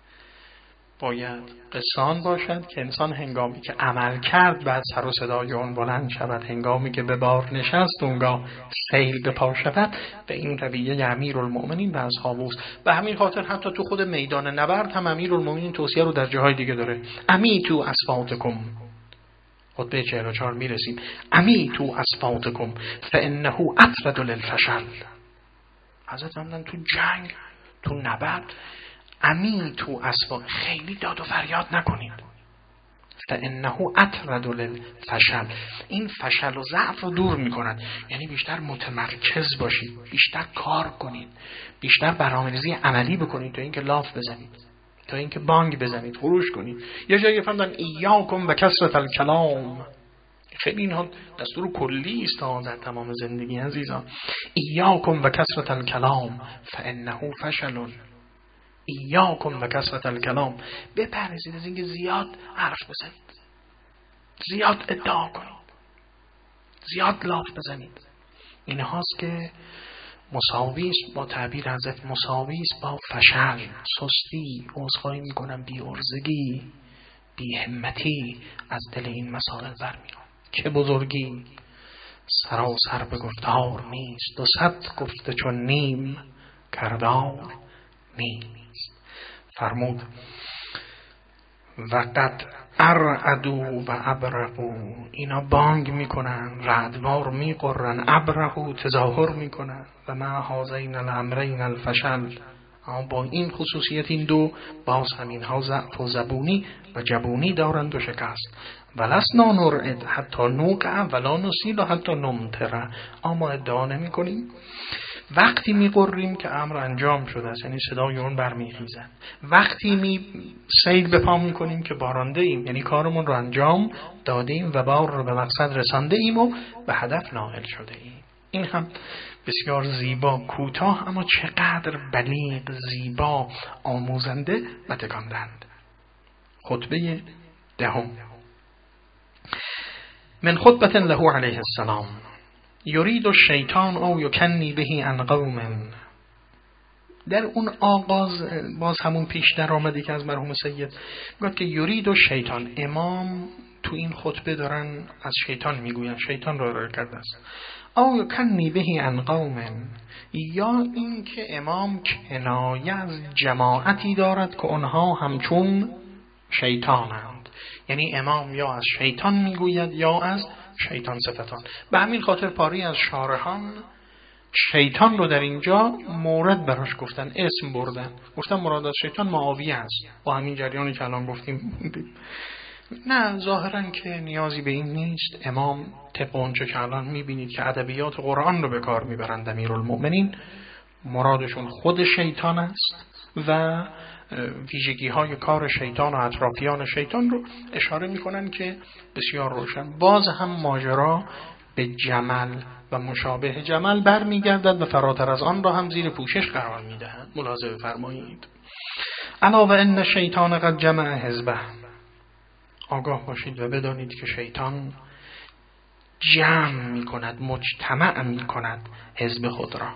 باید قصان باشد که انسان هنگامی که عمل کرد بعد سر و صدای اون بلند شود، هنگامی که به بار نشست اونگاه سیل به پا شود. به این رویه امیرالمومنین و اصحاب اوست. به همین خاطر حتی تو خود میدان نبرد هم امیرالمومنین توصیه رو در جاهای دیگه داره. امیتو اصفاتکم، خطبه 44 میرسیم. امیتو اصفاتکم فانه اطرد للفشل. حضرت فرمودن تو جنگ تو نبرد امیتو اصفات، خیلی داد و فریاد نکنید. فانه اطرد للفشل، این فشل و ضعف رو دور میکنن. یعنی بیشتر متمرکز باشید، بیشتر کار کنید، بیشتر برنامه‌ریزی عملی بکنید تا اینکه لاف بزنید، تا اینکه بانگ بزنید، خروش کنید. یه جایی فهمیدن ایاکم و کثرت الکلام، خیلی اینها دستور کلی است در تمام زندگی عزیزان. ایاکم و کثرت الکلام فانه فشل، ایاکم و کثرت الکلام. بپرهیزید از اینکه زیاد حرف بزنید، زیاد ادعا کنید، زیاد لاف بزنید. این هاست که مساوی است با تعبیر حضرت، مساوی است با فشل، سستی، عذرخواهی میکنم، بی ارزگی، بی همتی از دل این مسائل برمیاد. که بزرگی سراسر به گفتار نیست، 200 گفته چون نیم کردار نیست. فرمود وقد ارعدو و ابرقو، اینا بانگ میکنن، رعدوار میقرن، ابرقو تظاهر میکنن. و ما هذین الامرین الفشل، اما با این خصوصیت این دو باز همین ها ضعف و زبونی و جبونی دارند و شکست. ولسنا نرعد حتی نوقع ولا نسیل حتی نمتر، اما ادعا نمی کنیم وقتی میقریم که امر انجام شده است، یعنی صدای اون برمیخیزد. وقتی سیل به پا میکنیم که بارانده ایم، یعنی کارمون رو انجام دادیم و بار رو به مقصد رسانده ایم و به هدف نائل شده ایم. این هم بسیار زیبا، کوتاه، اما چقدر بلیغ، زیبا، آموزنده و تکاندهنده. خطبه 10 من خطبه له علیه السلام. یرید الشیطان او یکنی بهی عن قوم. در اون آغاز باز همون پیش در آمده که از مرحوم سید گفت که یرید الشیطان، امام تو این خطبه دارن از شیطان میگوین، شیطان رو ارائه کرده است. او یکنی بهی عن قوم، یا این که امام کنایه از جماعتی دارد که اونها همچون شیطانند. یعنی امام یا از شیطان میگوید یا از شیطان صفتان. به همین خاطر پاری از شارحان شیطان رو در اینجا مورد براش گفتن، اسم بردن، گفتن مراد از شیطان معاویه است. با همین جریانی که الان گفتیم نه ظاهرا که نیازی به این نیست. امام طبق اونچه که الان میبینید که ادبیات قرآن رو به کار میبرند امیرالمومنین، مرادشون خود شیطان است و ویژگی های کار شیطان و اطرافیان شیطان رو اشاره میکنن که بسیار روشن. باز هم ماجرا به جمل و مشابه جمل برمیگردد و فراتر از آن را هم زیر پوشش قرار میدهند. ملاحظه بفرمایید. الا و ان شیطان قد جمع حزبه، آگاه باشید و بدانید که شیطان جمع می کند، مجتمع می کند حزب خود را.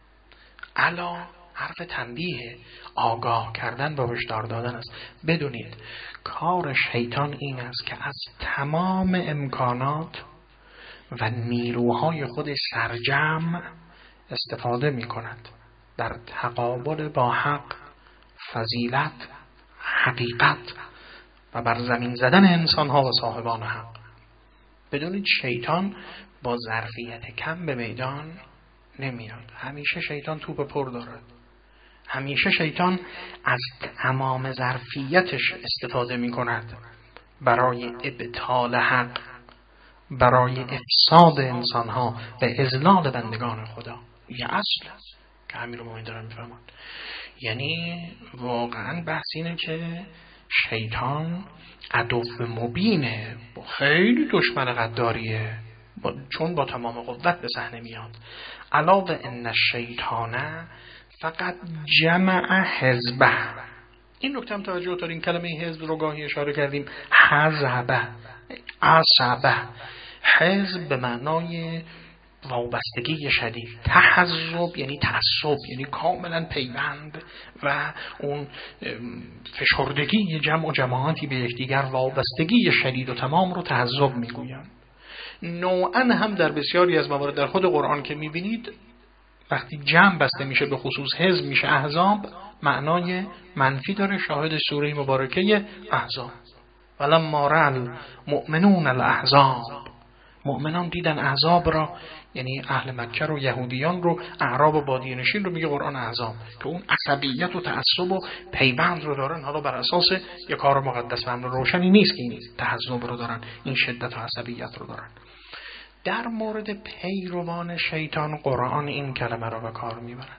الا حرف تنبیه، آگاه کردن و هشدار دادن است. بدونید کار شیطان این است که از تمام امکانات و نیروهای خود سرجم استفاده می کند در تقابل با حق، فضیلت، حقیقت و بر زمین زدن انسانها و صاحبان حق. بدونید شیطان با ظرفیت کم به میدان نمیاد. همیشه شیطان توپ پر دارد. همیشه شیطان از تمام ظرفیتش استفاده می کند برای ابطال حق، برای افساد انسانها و اذلال بندگان خدا. یه اصل که امیرالمومنین دارن میفرمان. یعنی واقعا بحث اینه که شیطان عدو مبینه، خیلی دشمن غداریه، چون با تمام قوت به صحنه میاد. علاوه ان الشیطان فقط جمع حزبه. این نکته هم توجه دارین، کلمه حزب رو گاهی اشاره کردیم، حزبه، عصبه. حزب به معنای وابستگی شدید، تحزب یعنی تعصب، یعنی کاملا پیوند و اون فشردگی جمع و جماعتی به یکدیگر، وابستگی شدید و تمام رو تحزب میگویند. نوعا هم در بسیاری از موارد در خود قرآن که میبینید وقتی جمع بسته میشه به خصوص حزب میشه احزاب، معنای منفی داره. شاهد سوره مبارکه احزاب، ولما رأى المؤمنون الاحزاب، مؤمنان دیدن احزاب را، یعنی اهل مکه رو، یهودیان رو، اعراب و بادیه نشین رو میگه قرآن احزاب، که اون عصبیت و تعصب و پیوند رو دارن، حالا بر اساس یک کار مقدس و امر روشنی نیست که این تحزب رو دارن، این شدت و عصبیت رو دارن. در مورد پیروان شیطان قرآن این کلمه را به کار میبرن.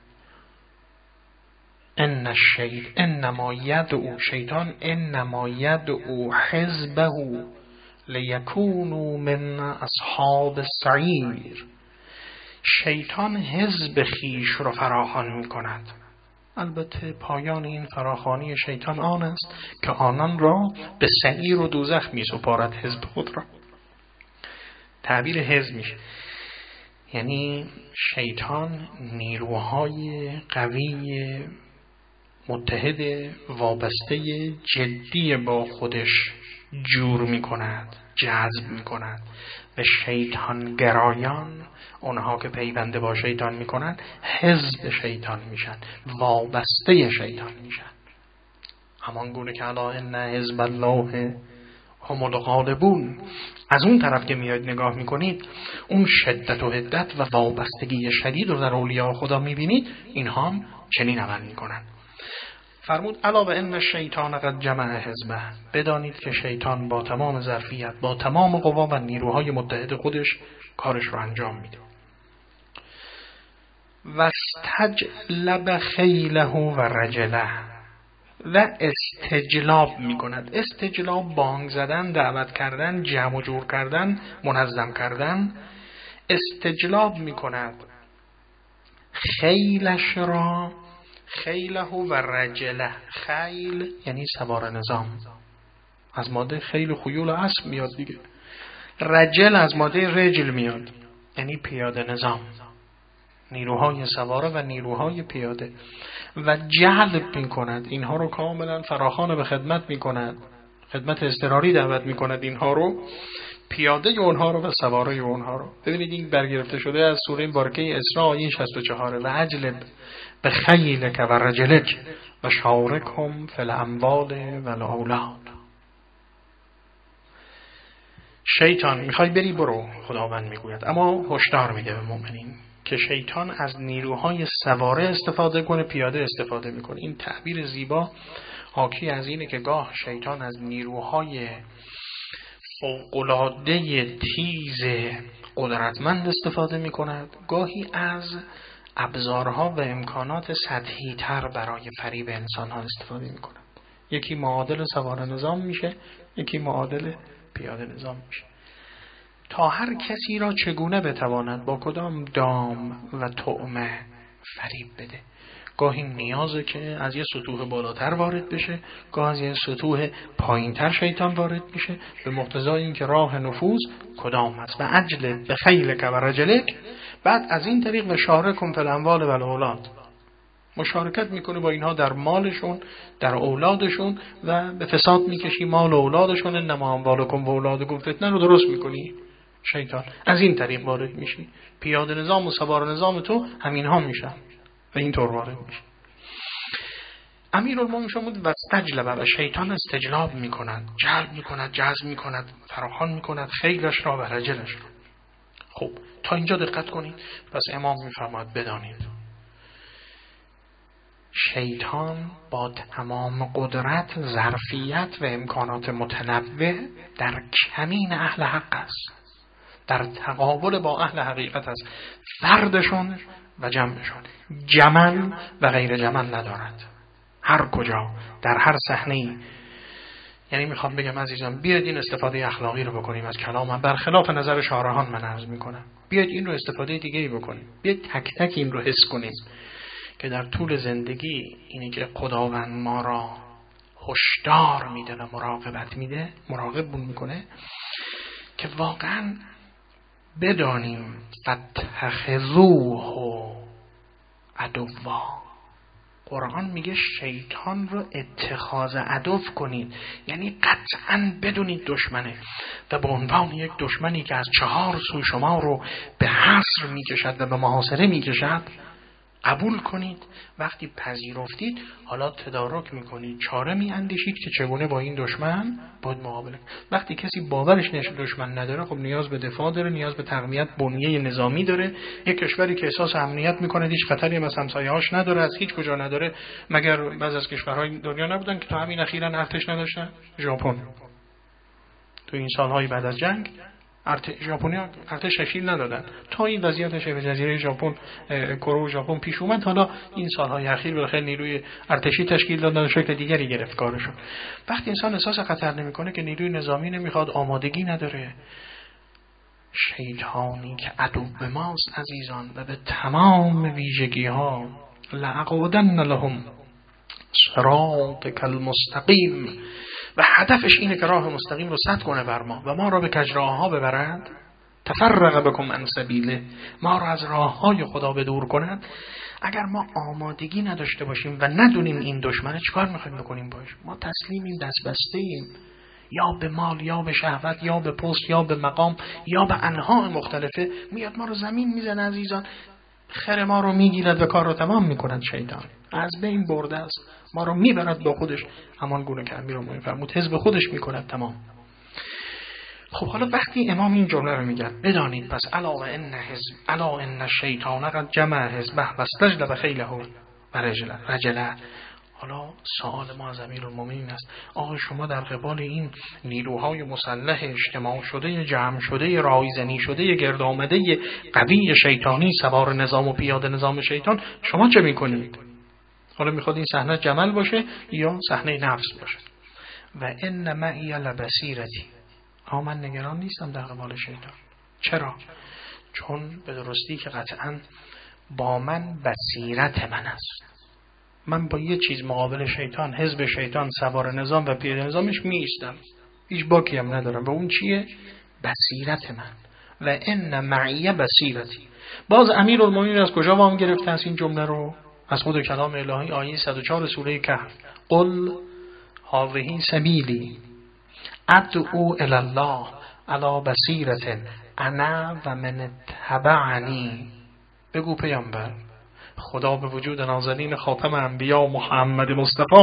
انما یدعو شیطان، انما یدعو حزبه لیکونوا من اصحاب السعیر. شیطان حزب خیش را فراخوان می کند. البته پایان این فراخوانی شیطان آن است که آنان را به سعیر و دوزخ می سپارد. حزب خود را تعبیر حزب میشه، یعنی شیطان نیروهای قوی متحد وابسته جدی با خودش جور می کند، جذب می کند و شیطان گرایان، اونها که پیونده با شیطان می کنند، حزب شیطان میشن، وابسته شیطان میشن. همان گونه که الا ان حزب الله هم الغالبون. از اون طرف که میاد نگاه میکنید، اون شدت و حدت و وابستگی شدید رو در اولیاء خدا میبینید، اینها هم چنین عمل میکنن. فرمود الا و ان الشیطان قد جمع حزبه. بدانید که شیطان با تمام ظرفیت، با تمام قوا و نیروهای متحد خودش کارش رو انجام میده. واستجلب خیله و رجله، و استجلاب میکند. استجلاب بانگ زدن، دعوت کردن، جمع و جور کردن، منظم کردن. استجلاب میکند خیلش را، خیله و رجله. خیل یعنی سوار نظام، از ماده خیل خیول اسب میاد دیگه. رجل از ماده رجل میاد، یعنی پیاده نظام، نیروهای سواره و نیروهای پیاده. و جلب می کند اینها رو، کاملا فراخوان به خدمت می کند، خدمت اضطراری دعوت می کند اینها رو، پیاده اونها رو و سواره اونها رو. ببینید این برگرفته شده از سوره مبارکه اسراء آیه 64. و اجلب به خیلک و رجلک و شارکهم فی الاموال و الاولاد. شیطان میخوای بری برو، خداوند میگوید، اما هشدار میده به مؤمنین که شیطان از نیروهای سواره استفاده کنه، پیاده استفاده میکنه. این تعبیر زیبا حاکی از اینه که گاه شیطان از نیروهای فوق‌العاده تیز قدرتمند استفاده میکند، گاهی از ابزارها و امکانات سطحی تر برای فریب انسانها استفاده میکند. یکی معادل سوار نظام میشه، یکی معادل پیاده نظام میشه. تا هر کسی را چگونه بتواند با کدام دام و طعمه فریب بده. گاهی نیازه که از یه سطوح بالاتر وارد بشه، گاهی از یه سطوح پایینتر شیطان وارد میشه، به مقتضای اینکه راه نفوذ کدام است. و عجل به خیلک و رجلک، بعد از این طریق و شارکم فی الاموال و الاولاد، مشارکت میکنه با اینها در مالشون، در اولادشون، و به فساد میکشی مال و اولادشون. انما اموالکم و اولادکم فتنه رو درست میکنی شیطان، از این طریق وارد میشی. پیاده نظام و سوار نظام تو همینها میشن و اینطور وارد میشی. امیرالمومنین فرمود و استجلب، و شیطان استجلاب میکند، جلب میکند، جذب میکند، فراخوان میکند خیلش را و رجلش را. خب تا اینجا دقت کنید. پس امام میفرماید بدانید شیطان با تمام قدرت، ظرفیت و امکانات متنوع در کمین اهل حق است، در تقابل با اهل حقیقت است. فردشون و جمعشون، جمن و غیر جمن ندارد. هر کجا در هر صحنه‌ای، یعنی میخوام بگم عزیزان بیاید این استفاده اخلاقی رو بکنیم از کلام، برخلاف نظر شارحان من عرض میکنم. بیاید این رو استفاده دیگه‌ای بکنیم، بیاید تک تک این رو حس کنیم که در طول زندگی اینی که خداوند ما را هشدار میده و مراقبت میده، مراقب میکنه، که واقعا بدانیم فتخذوه عدوا. قرآن میگه شیطان رو اتخاذ عدو کنید، یعنی قطعا بدونید دشمنه و به عنوان یک دشمنی که از 4 سو شما رو به حصر میکشد و به محاصره میکشد قبول کنید. وقتی پذیرفتید حالا تدارک میکنید، چاره میاندیشید که چگونه با این دشمن باید مقابله. وقتی کسی باورش نشه دشمن نداره، خب نیاز به دفاع داره، نیاز به تقویت بنیه نظامی داره. یک کشوری که احساس امنیت میکنه هیچ خطری از همسایه‌هاش نداره، از هیچ کجا نداره، مگر بعضی از کشورهای دنیا نبودن که تا همین اخیراً ارتش نداشتن؟ ژاپن تو این سالهای بعد از جنگ ژاپنیا ارتش تشکیل ندادن تا این وضعیت شبه جزیره ژاپن، کره و ژاپن پیش اومد. حالا این سالهای اخیر بالاخره نیروی ارتشی تشکیل دادن، شکل دیگری گرفت کارشون. وقتی انسان احساس خطر نمیکنه که نیروی نظامی نمیخواد، آمادگی نداره، شیطانی که عدو ماست عزیزان و به تمام ویژگی ها لأقعدن لهم صراطک المستقیم، و هدفش اینه که راه مستقیم رو سد کنه بر ما و ما را به کجراها ببرد. تفرق بکم عن سبیله، ما را از راههای خدا بدور کند. اگر ما آمادگی نداشته باشیم و ندونیم این دشمنه، چیکار میخوایم بکنیم باش؟ ما تسلیمیم، دست بسته ایم، یا به مال، یا به شهوت، یا به پست، یا به مقام، یا به انواع مختلفه. میاد ما رو زمین میزنه عزیزان، خر ما رو میگیرد و کار رو تمام میکند. شیطان از بین برده است، ما رو میبرد با خودش، همان گونه که امیرالمومنین فرمود حزب خودش میکند تمام. خب حالا وقتی امام این جمله رو میگه بدانید پس الا ان الشیطان قد جمع حزبه و استجلب خیله و رجله. حالا سوال ما از امیرالمومنین است، آقا شما در قبال این نیروهای مسلح اجتماع شده، جمع شده، رایزنی شده، گرد آمده قوی شیطانی، سوار نظام و پیاده نظام شیطان، شما چه میکنید؟ حالا میخواد این صحنه جمل باشه یا صحنه نفس باشه. و ان معی لبصیرتی، اما من نگران نیستم در قبال شیطان. چرا؟ چون به درستی که قطعا با من بصیرت من است. من با یه چیز مقابل شیطان، حزب شیطان، سوار نظام و پیاده نظامش می ایستم، هیچ باکی هم ندارم. و اون چیه؟ بصیرت من. و ان معی بصیرتی. باز امیرالمومنین از کجا وام گرفته از این جمله رو؟ از خود کلام الهی، آیه 104 سوره کهف. قل هذه سبیلی ادعو الی الله علی بصیرة انا و من اتبعنی. بگو پیامبر، خدا به وجود نازنین خاتم انبیا محمد مصطفی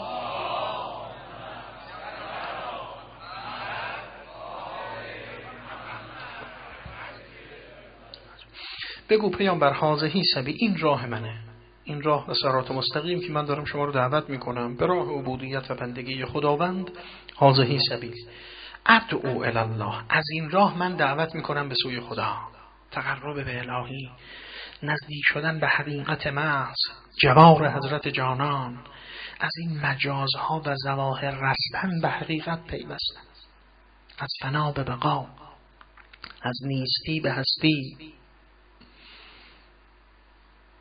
بگو پیامبر هذه سبیل، این راه منه، این راه صراط مستقیم که من دارم شما رو دعوت میکنم به راه عبودیت و بندگی خداوند. هذه سبیل ادعو الی الله، از این راه من دعوت میکنم به سوی خدا، تقرب به الهی، نزدیک شدن به حقیقت محض، جوار حضرت جانان، از این مجازها و ظواهر رستن به حقیقت پیوستن، از فنا به بقا، از نیستی به هستی،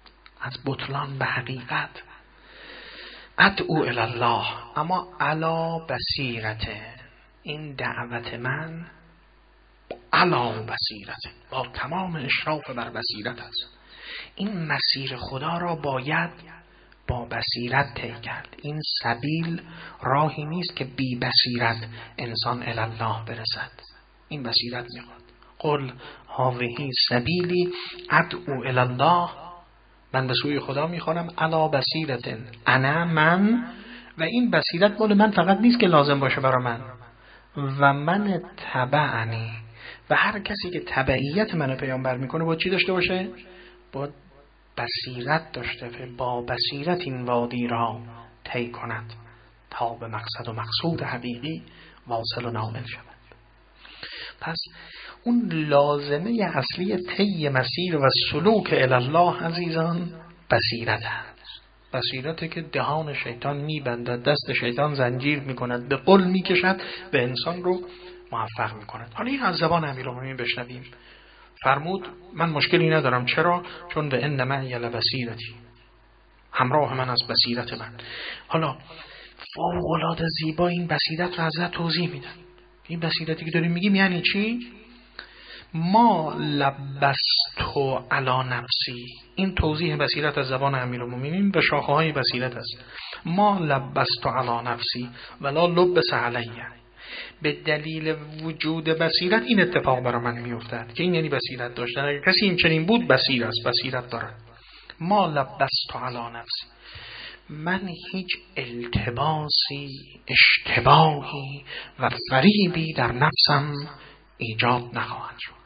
از بطلان به حقیقت. ادعو الی الله، اما علی بصیرت، این دعوت من علی بصیرت، با تمام اشراف بر بصیرت است. این مسیر خدا را باید با بصیرت طی کرد. این سبیل راهی نیست که بی بصیرت انسان الی الله برسد. این بصیرت میخواد. قل هذه سبیلی ادعو الی الله، من به سوی خدا میخوانم علی بصیرت انا من، و این بصیرت مال من فقط نیست که لازم باشه برای من، و من تبعنی، و هر کسی که تبعیت منو پیامبر میکنه با چی داشته باشه؟ با بصیرت داشته باشه، با بصیرت این وادی را طی کند تا به مقصد و مقصود حقیقی واصل و نائل شود. پس اون لازمه اصلی طی مسیر و سلوک الی الله عزیزان بصیرت است. بصیرتی که دهان شیطان میبندد، دست شیطان زنجیر میکند، به قل میکشد و انسان رو موفق میکند. حالا این از زبان امیرالمومنین بشنویم. فرمود من مشکلی ندارم. چرا؟ چون به ان معی لبصیرتی، همراه من از بصیرت من. حالا فوق‌العاده زیبا این بصیرت رو ازت توضیح میدن. این بصیرتی که داریم میگیم یعنی چی؟ ما لبستو علی نفسی، این توضیح بصیرت از زبان امیرالمومنین به شاخه‌های بصیرت است. ما لبستو علی نفسی ولا لبس علیه، به دلیل وجود بصیرت این اتفاق برای من میافتد که این یعنی بصیرت داشتن. اگر کسی این چنین بود بصیر است، بصیرت دارد. ما لبستو علی نفسی، من هیچ التباسی، اشتباهی و فریبی در نفسم ایجاد نخواهد شد.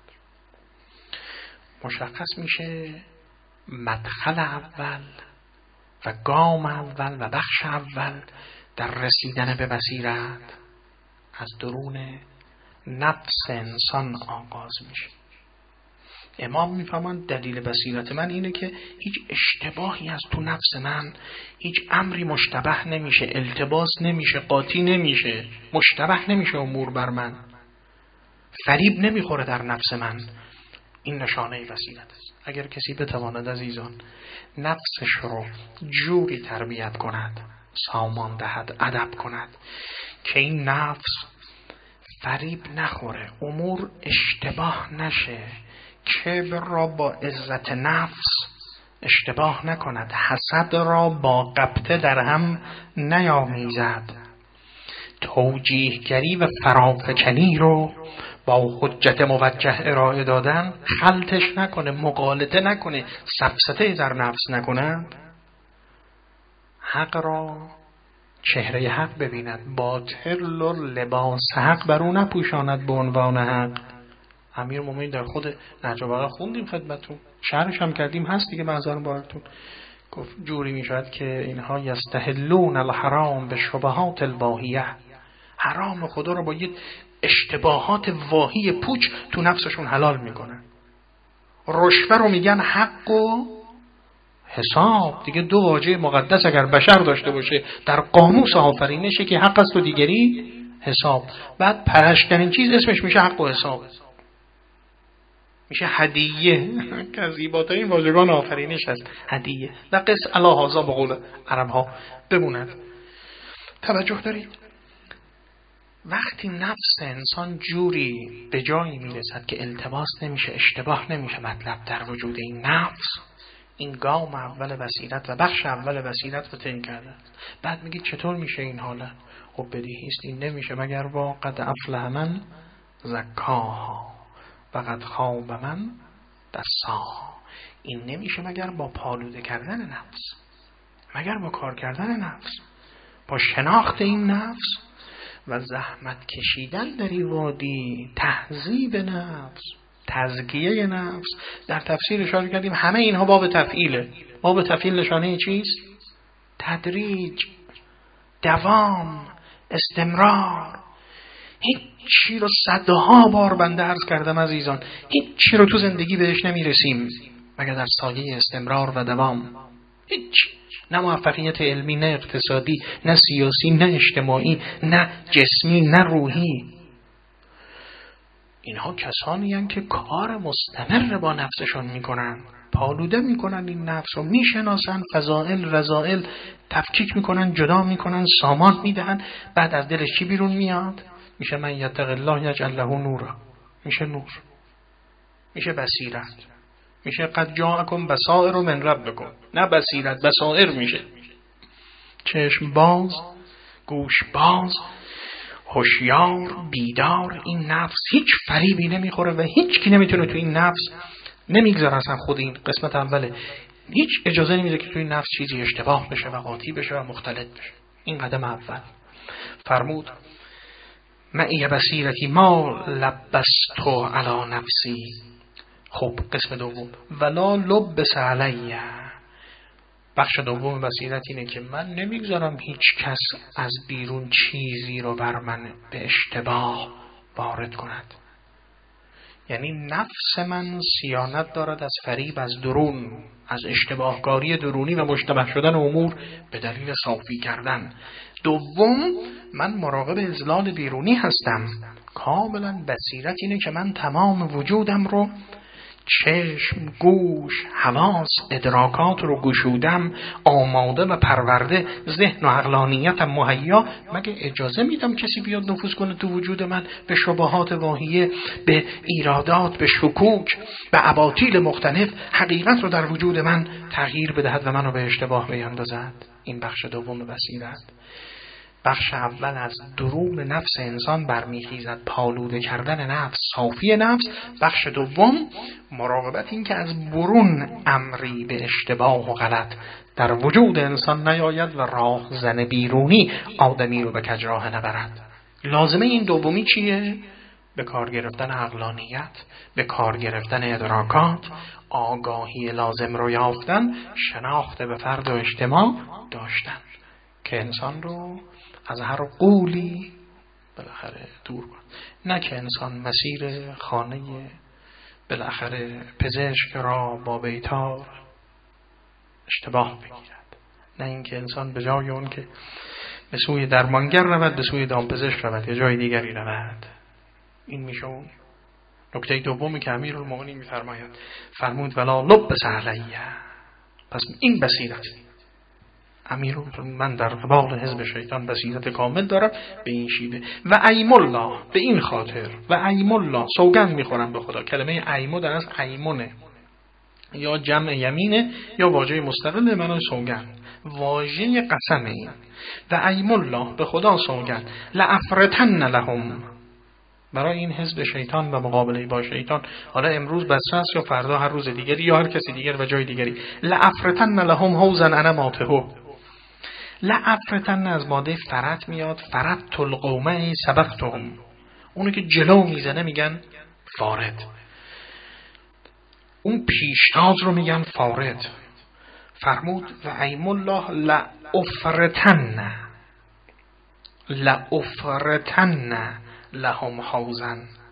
مشخص میشه مدخل اول و گام اول و بخش اول در رسیدن به بصیرت از درون نفس انسان آغاز میشه. امام میفهمند دلیل بصیرت من اینه که هیچ اشتباهی از تو نفس من، هیچ امری مشتبه نمیشه، التباس نمیشه، قاطی نمیشه، مشتبه نمیشه امور بر من، فریب نمیخوره در نفس من. این نشانه بصیرت است. اگر کسی بتواند عزیزان نفسش رو جوری تربیت کند، سامان دهد، ادب کند که این نفس فریب نخوره، امور اشتباه نشه، کبر را با عزت نفس اشتباه نکند، حسد را با غبطه در هم نیامیزد، توجیهگری و فرافکنی رو با حجت موجه ارائه دادن خلطش نکنه، مغالطه نکنه، سفسطه در نفس نکند، حق را چهره حق ببیند، باطل و لباس حق بر او نپوشاند به عنوان حق. امیرالمومنین در خود نهج البلاغه خوندیم خدمتتون، شرحش هم کردیم، هست دیگه منظر بارتون. گفت جوری میشود که اینها یستحلون الحرام به شبهات الواهیه، حرام خدا رو با یه اشتباهات واهی پوچ تو نفسشون حلال میکنن. رشوه رو میگن حق و حساب. دیگه دو واژه مقدس اگر بشر داشته باشه در قاموس آفرینشه که حق است و دیگری حساب. بعد پرشترین چیز اسمش میشه حق و حساب، میشه هدیه که از زیباترین واژگان آفرینش هست، هدیه. لقص علی هذا به قول عرب ها بموند. توجه دارید؟ وقتی نفس انسان جوری به جایی میرسد که التباس نمیشه، اشتباه نمیشه مطلب در وجود این نفس، این گام اول بصیرت و بخش اول بصیرت رو طی کرده. بعد میگید چطور میشه این حالت؟ خب بدیهی است این نمیشه مگر با قد افلح من زکاها و قد خاب من دساها. این نمیشه مگر با پالوده کردن نفس، مگر با کار کردن نفس، با شناخت این نفس و زحمت کشیدن در این وادی، تهذیب نفس، تزکیه نفس. در تفسیر اشاره کردیم همه اینها باب تفعیله. باب تفعیل نشانه چیست؟ تدریج، دوام، استمرار. هیچ چی رو صدها بار بنده عرض کردم عزیزان، هیچ چی رو تو زندگی بهش نمیرسیم مگر در سایه استمرار و دوام. هیچ، نه موفقیت علمی، نه اقتصادی، نه سیاسی، نه اجتماعی، نه جسمی، نه روحی. اینها کسانی هستند که کار مستمر با نفسشون میکنن. پالوده میکنن این نفس رو، میشناسن فضائل رذائل، تفکیک میکنن، جدا میکنن، سامان میدهن. بعد از دلش چی بیرون میاد؟ میشه من یتق الله یجعل له نورا، میشه نور، میشه بصیرت، میشه قد جاءکم بصائر من ربکم. نه بصیرت، بصائر میشه. چشم باز، گوش باز، هوشیار، بیدار. این نفس هیچ فریبی نمیخوره و هیچ کی نمیتونه تو این نفس، نمیگذاره اصلا خود این قسمت اوله، هیچ اجازه نمیده که تو این نفس چیزی اشتباه بشه و قاطی بشه و مختلط بشه. این قدم اول. فرمود معی بصیرتی ما لبستو علی نفسی. خب قسم دوم ولا لبس علیه. بخش دوم بصیرت اینه که من نمیگذارم هیچ کس از بیرون چیزی رو بر من به اشتباه وارد کند. یعنی نفس من صیانت دارد از فریب از درون، از اشتباهکاری درونی و مشتبه شدن امور به دلیل صافی کردن. دوم من مراقب اذلال بیرونی هستم. کاملا بصیرت اینه که من تمام وجودم رو، چشم، گوش، حواس، ادراکات رو گشودم، آماده و پرورده، ذهن و عقلانیتم مهیا. مگه اجازه میدم کسی بیاد نفوذ کنه تو وجود من، به شبهات واهیه، به ایرادات، به شکوک، به اباطیل مختلف حقیقت رو در وجود من تغییر بدهد و منو به اشتباه بیندازد؟ این بخش دوم بصیرت. بخش اول از درون نفس انسان برمیخیزد، پالوده کردن نفس، صافی نفس. بخش دوم مراقبت، این که از برون امری به اشتباه و غلط در وجود انسان نیاید و راهزن بیرونی آدمی رو به کجراه نبرد. لازمه این دومی چیه؟ به کار گرفتن عقلانیت، به کار گرفتن ادراکات، آگاهی لازم رو یافتن، شناخت به فرد و اجتماع داشتن که انسان رو از هر قولی بالاخره دور کن. نه که انسان مسیر خانه بالاخره پزشک را با بیتار اشتباه بگیرد. نه اینکه انسان به جای اون که به سوی درمانگر رود به سوی دامپزشک رود یا جای دیگری رود. این میشه اون نکته دومی که امیرالمومنین میفرماید. فرمود ولا لبس علیه. پس این بصیرت. من در قبال حزب شیطان بصیرت کامل دارم به این شیوه. و ایم الله، به این خاطر، و ایم الله، سوگند میخورم به خدا. کلمه ایمو در از ایمونه، یا جمع یمینه یا واژه مستقل معنای سوگند، واژه قسم. این و ایم الله، به خدا سوگند، لافرتن لهم، برای این حزب شیطان و مقابله با شیطان، حالا امروز بسره است یا فردا هر روز دیگری یا هر کسی دیگر و جای دیگری، لافرتن لهم حوزا انا ماتهو. لافرتن از ماده فرت میاد، فرت القومه سبقتهم، اونو که جلو میزنه میگن فارد، اون پیشتاز رو میگن فارد. فرمود و ایم الله لافرتن لهم حوزا،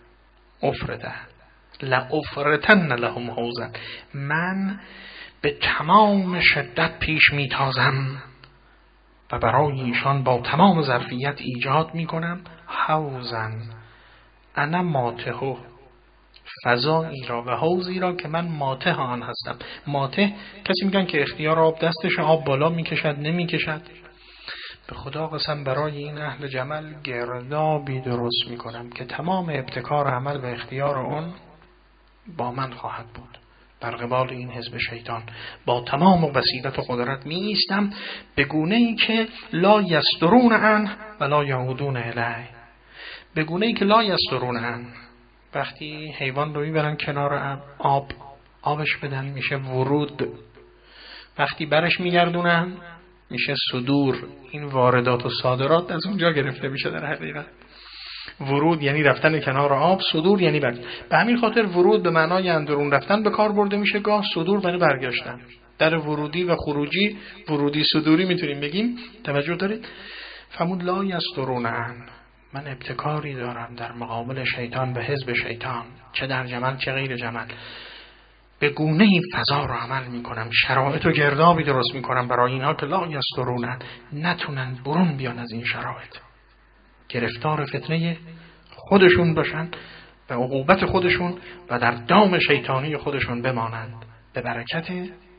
لافرتن لهم حوزا، من به تمام شدت پیش میتازم و برای ایشان با تمام ظرفیت ایجاد میکنم حوزا انا ماتهو، فضایی را و حوزی را که من ماته آن هستم. ماته کسی میگن که اختیار آب دستش، آب بالا میکشد نمیکشد. به خدا قسم برای این اهل جمل گردابی درست میکنم که تمام ابتکار عمل و اختیار اون با من خواهد بود. در قبال این حزب شیطان با تمام بصیرت و قدرت می ایستم، به گونه ای که لا یسترون عنه و لا یعودون الیه. به گونه ای که لا یسترون عنه، وقتی حیوان رو میبرن کنار آبش بدن میشه ورود، وقتی برش میگردونن میشه صدور. این واردات و صادرات از اونجا گرفته میشه. در حقیقت ورود یعنی رفتن کنار آب، صدور یعنی برگشتن. به همین خاطر ورود به معنای اندرون رفتن به کار برده میشه، گاه صدور یعنی برگشتن. در ورودی و خروجی، ورودی صدوری میتونیم بگیم. توجه دارید؟ فرمود لا یسترون عنه، من ابتکاری دارم در مقابل شیطان به حزب شیطان، چه در جمل چه غیر جمل. به گونه این فضا رو عمل میکنم، شرایط و گردابی درست میکنم برای اینها که لا یسترون عنه، نتونن برون بیان از این شرایط، گرفتار فتنه خودشون باشن و عقوبت خودشون و در دام شیطانی خودشون بمانند. به برکت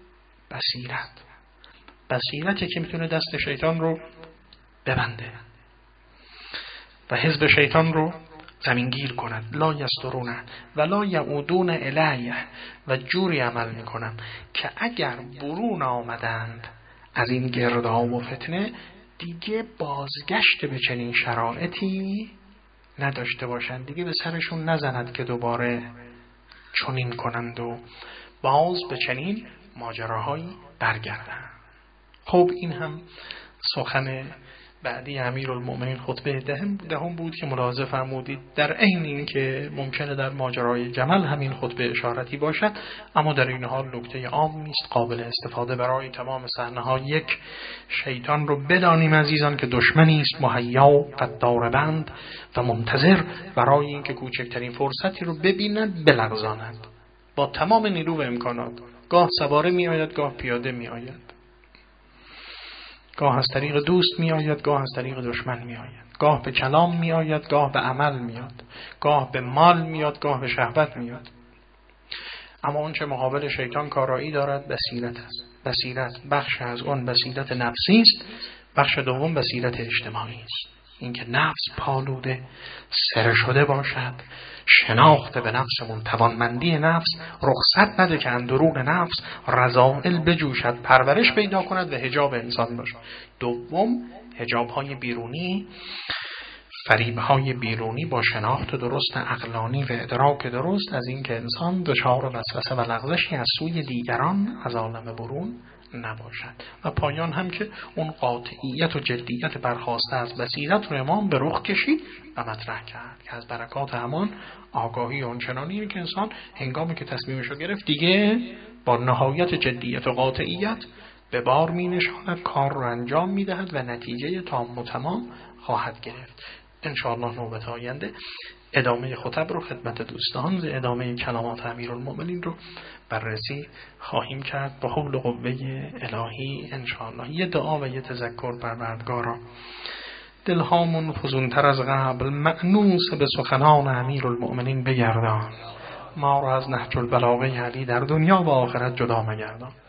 بصیرتی که میتونه دست شیطان رو ببنده و حزب شیطان رو زمینگیر کند. لا یسترونه و لا یعودون الیه، و جوری عمل میکنم که اگر برون آمدند از این گرداب و فتنه دیگه بازگشت به چنین شرایطی نداشته باشند، دیگه به سرشون نزند که دوباره چنین کنند و باز به چنین ماجراهایی برگردند. خب این هم سخن بعدی امیرالمؤمنین خطبه دهم بود که ملاحظه فرمودید در عین این که ممکنه در ماجرای جمل همین خطبه اشارتی باشد، اما در این حال نکته عام نیست، قابل استفاده برای تمام صحنه‌ها. یک، شیطان رو بدانیم عزیزان که دشمنی است مهیا و قدار بند و منتظر برای اینکه کوچکترین فرصتی رو ببیند بلغزاند با تمام نیرو و امکانات. گاه سواره می آید، گاه پیاده می آید، گاه از طریق دوست می آید، گاه از طریق دشمن می آید، گاه به کلام می آید، گاه به عمل می آید، گاه به مال می آید، گاه به شهوت می آید. اما اون چه مقابل شیطان کارایی دارد بصیرت است. بصیرت بخش از اون بصیرت نفسی است، بخش دوم بصیرت اجتماعی است. اینکه نفس پالوده سر شده باشد، شناخت به نفسمون، توانمندی نفس رخصت نده که اندرون نفس رذائل بجوشد، پرورش پیدا کند و حجاب انسان باشد. دوم، حجاب‌های بیرونی، فریب‌های بیرونی با شناخت درست عقلانی و ادراک درست از این که انسان دچار وسوسه و لغزشی از سوی دیگران از عالم برون نباشد. و پایان هم که اون قاطعیت و جدیت برخواسته از بصیرت رو امام به رخ کشید و مطرح کرد که از برکات همان آگاهی اونچنانی که انسان هنگامی که تصمیمش رو گرفت دیگه با نهایت جدیت و قاطعیت به بار می نشاند، کار رو انجام می دهد و نتیجه تام و تمام خواهد گرفت. انشاءالله نوبت آینده ادامه خطب رو خدمت دوستان، ادامه کلامات امیرالمؤمنین رو بررسی خواهیم کرد با حول و قوه الهی انشاءالله. یه دعا و یه تذکر پروردگارا، دلهامون فزونتر از قبل مأنوس به سخنان امیرالمؤمنین بگردان، ما را از نهج البلاغه علی در دنیا و آخرت جدا مگردان.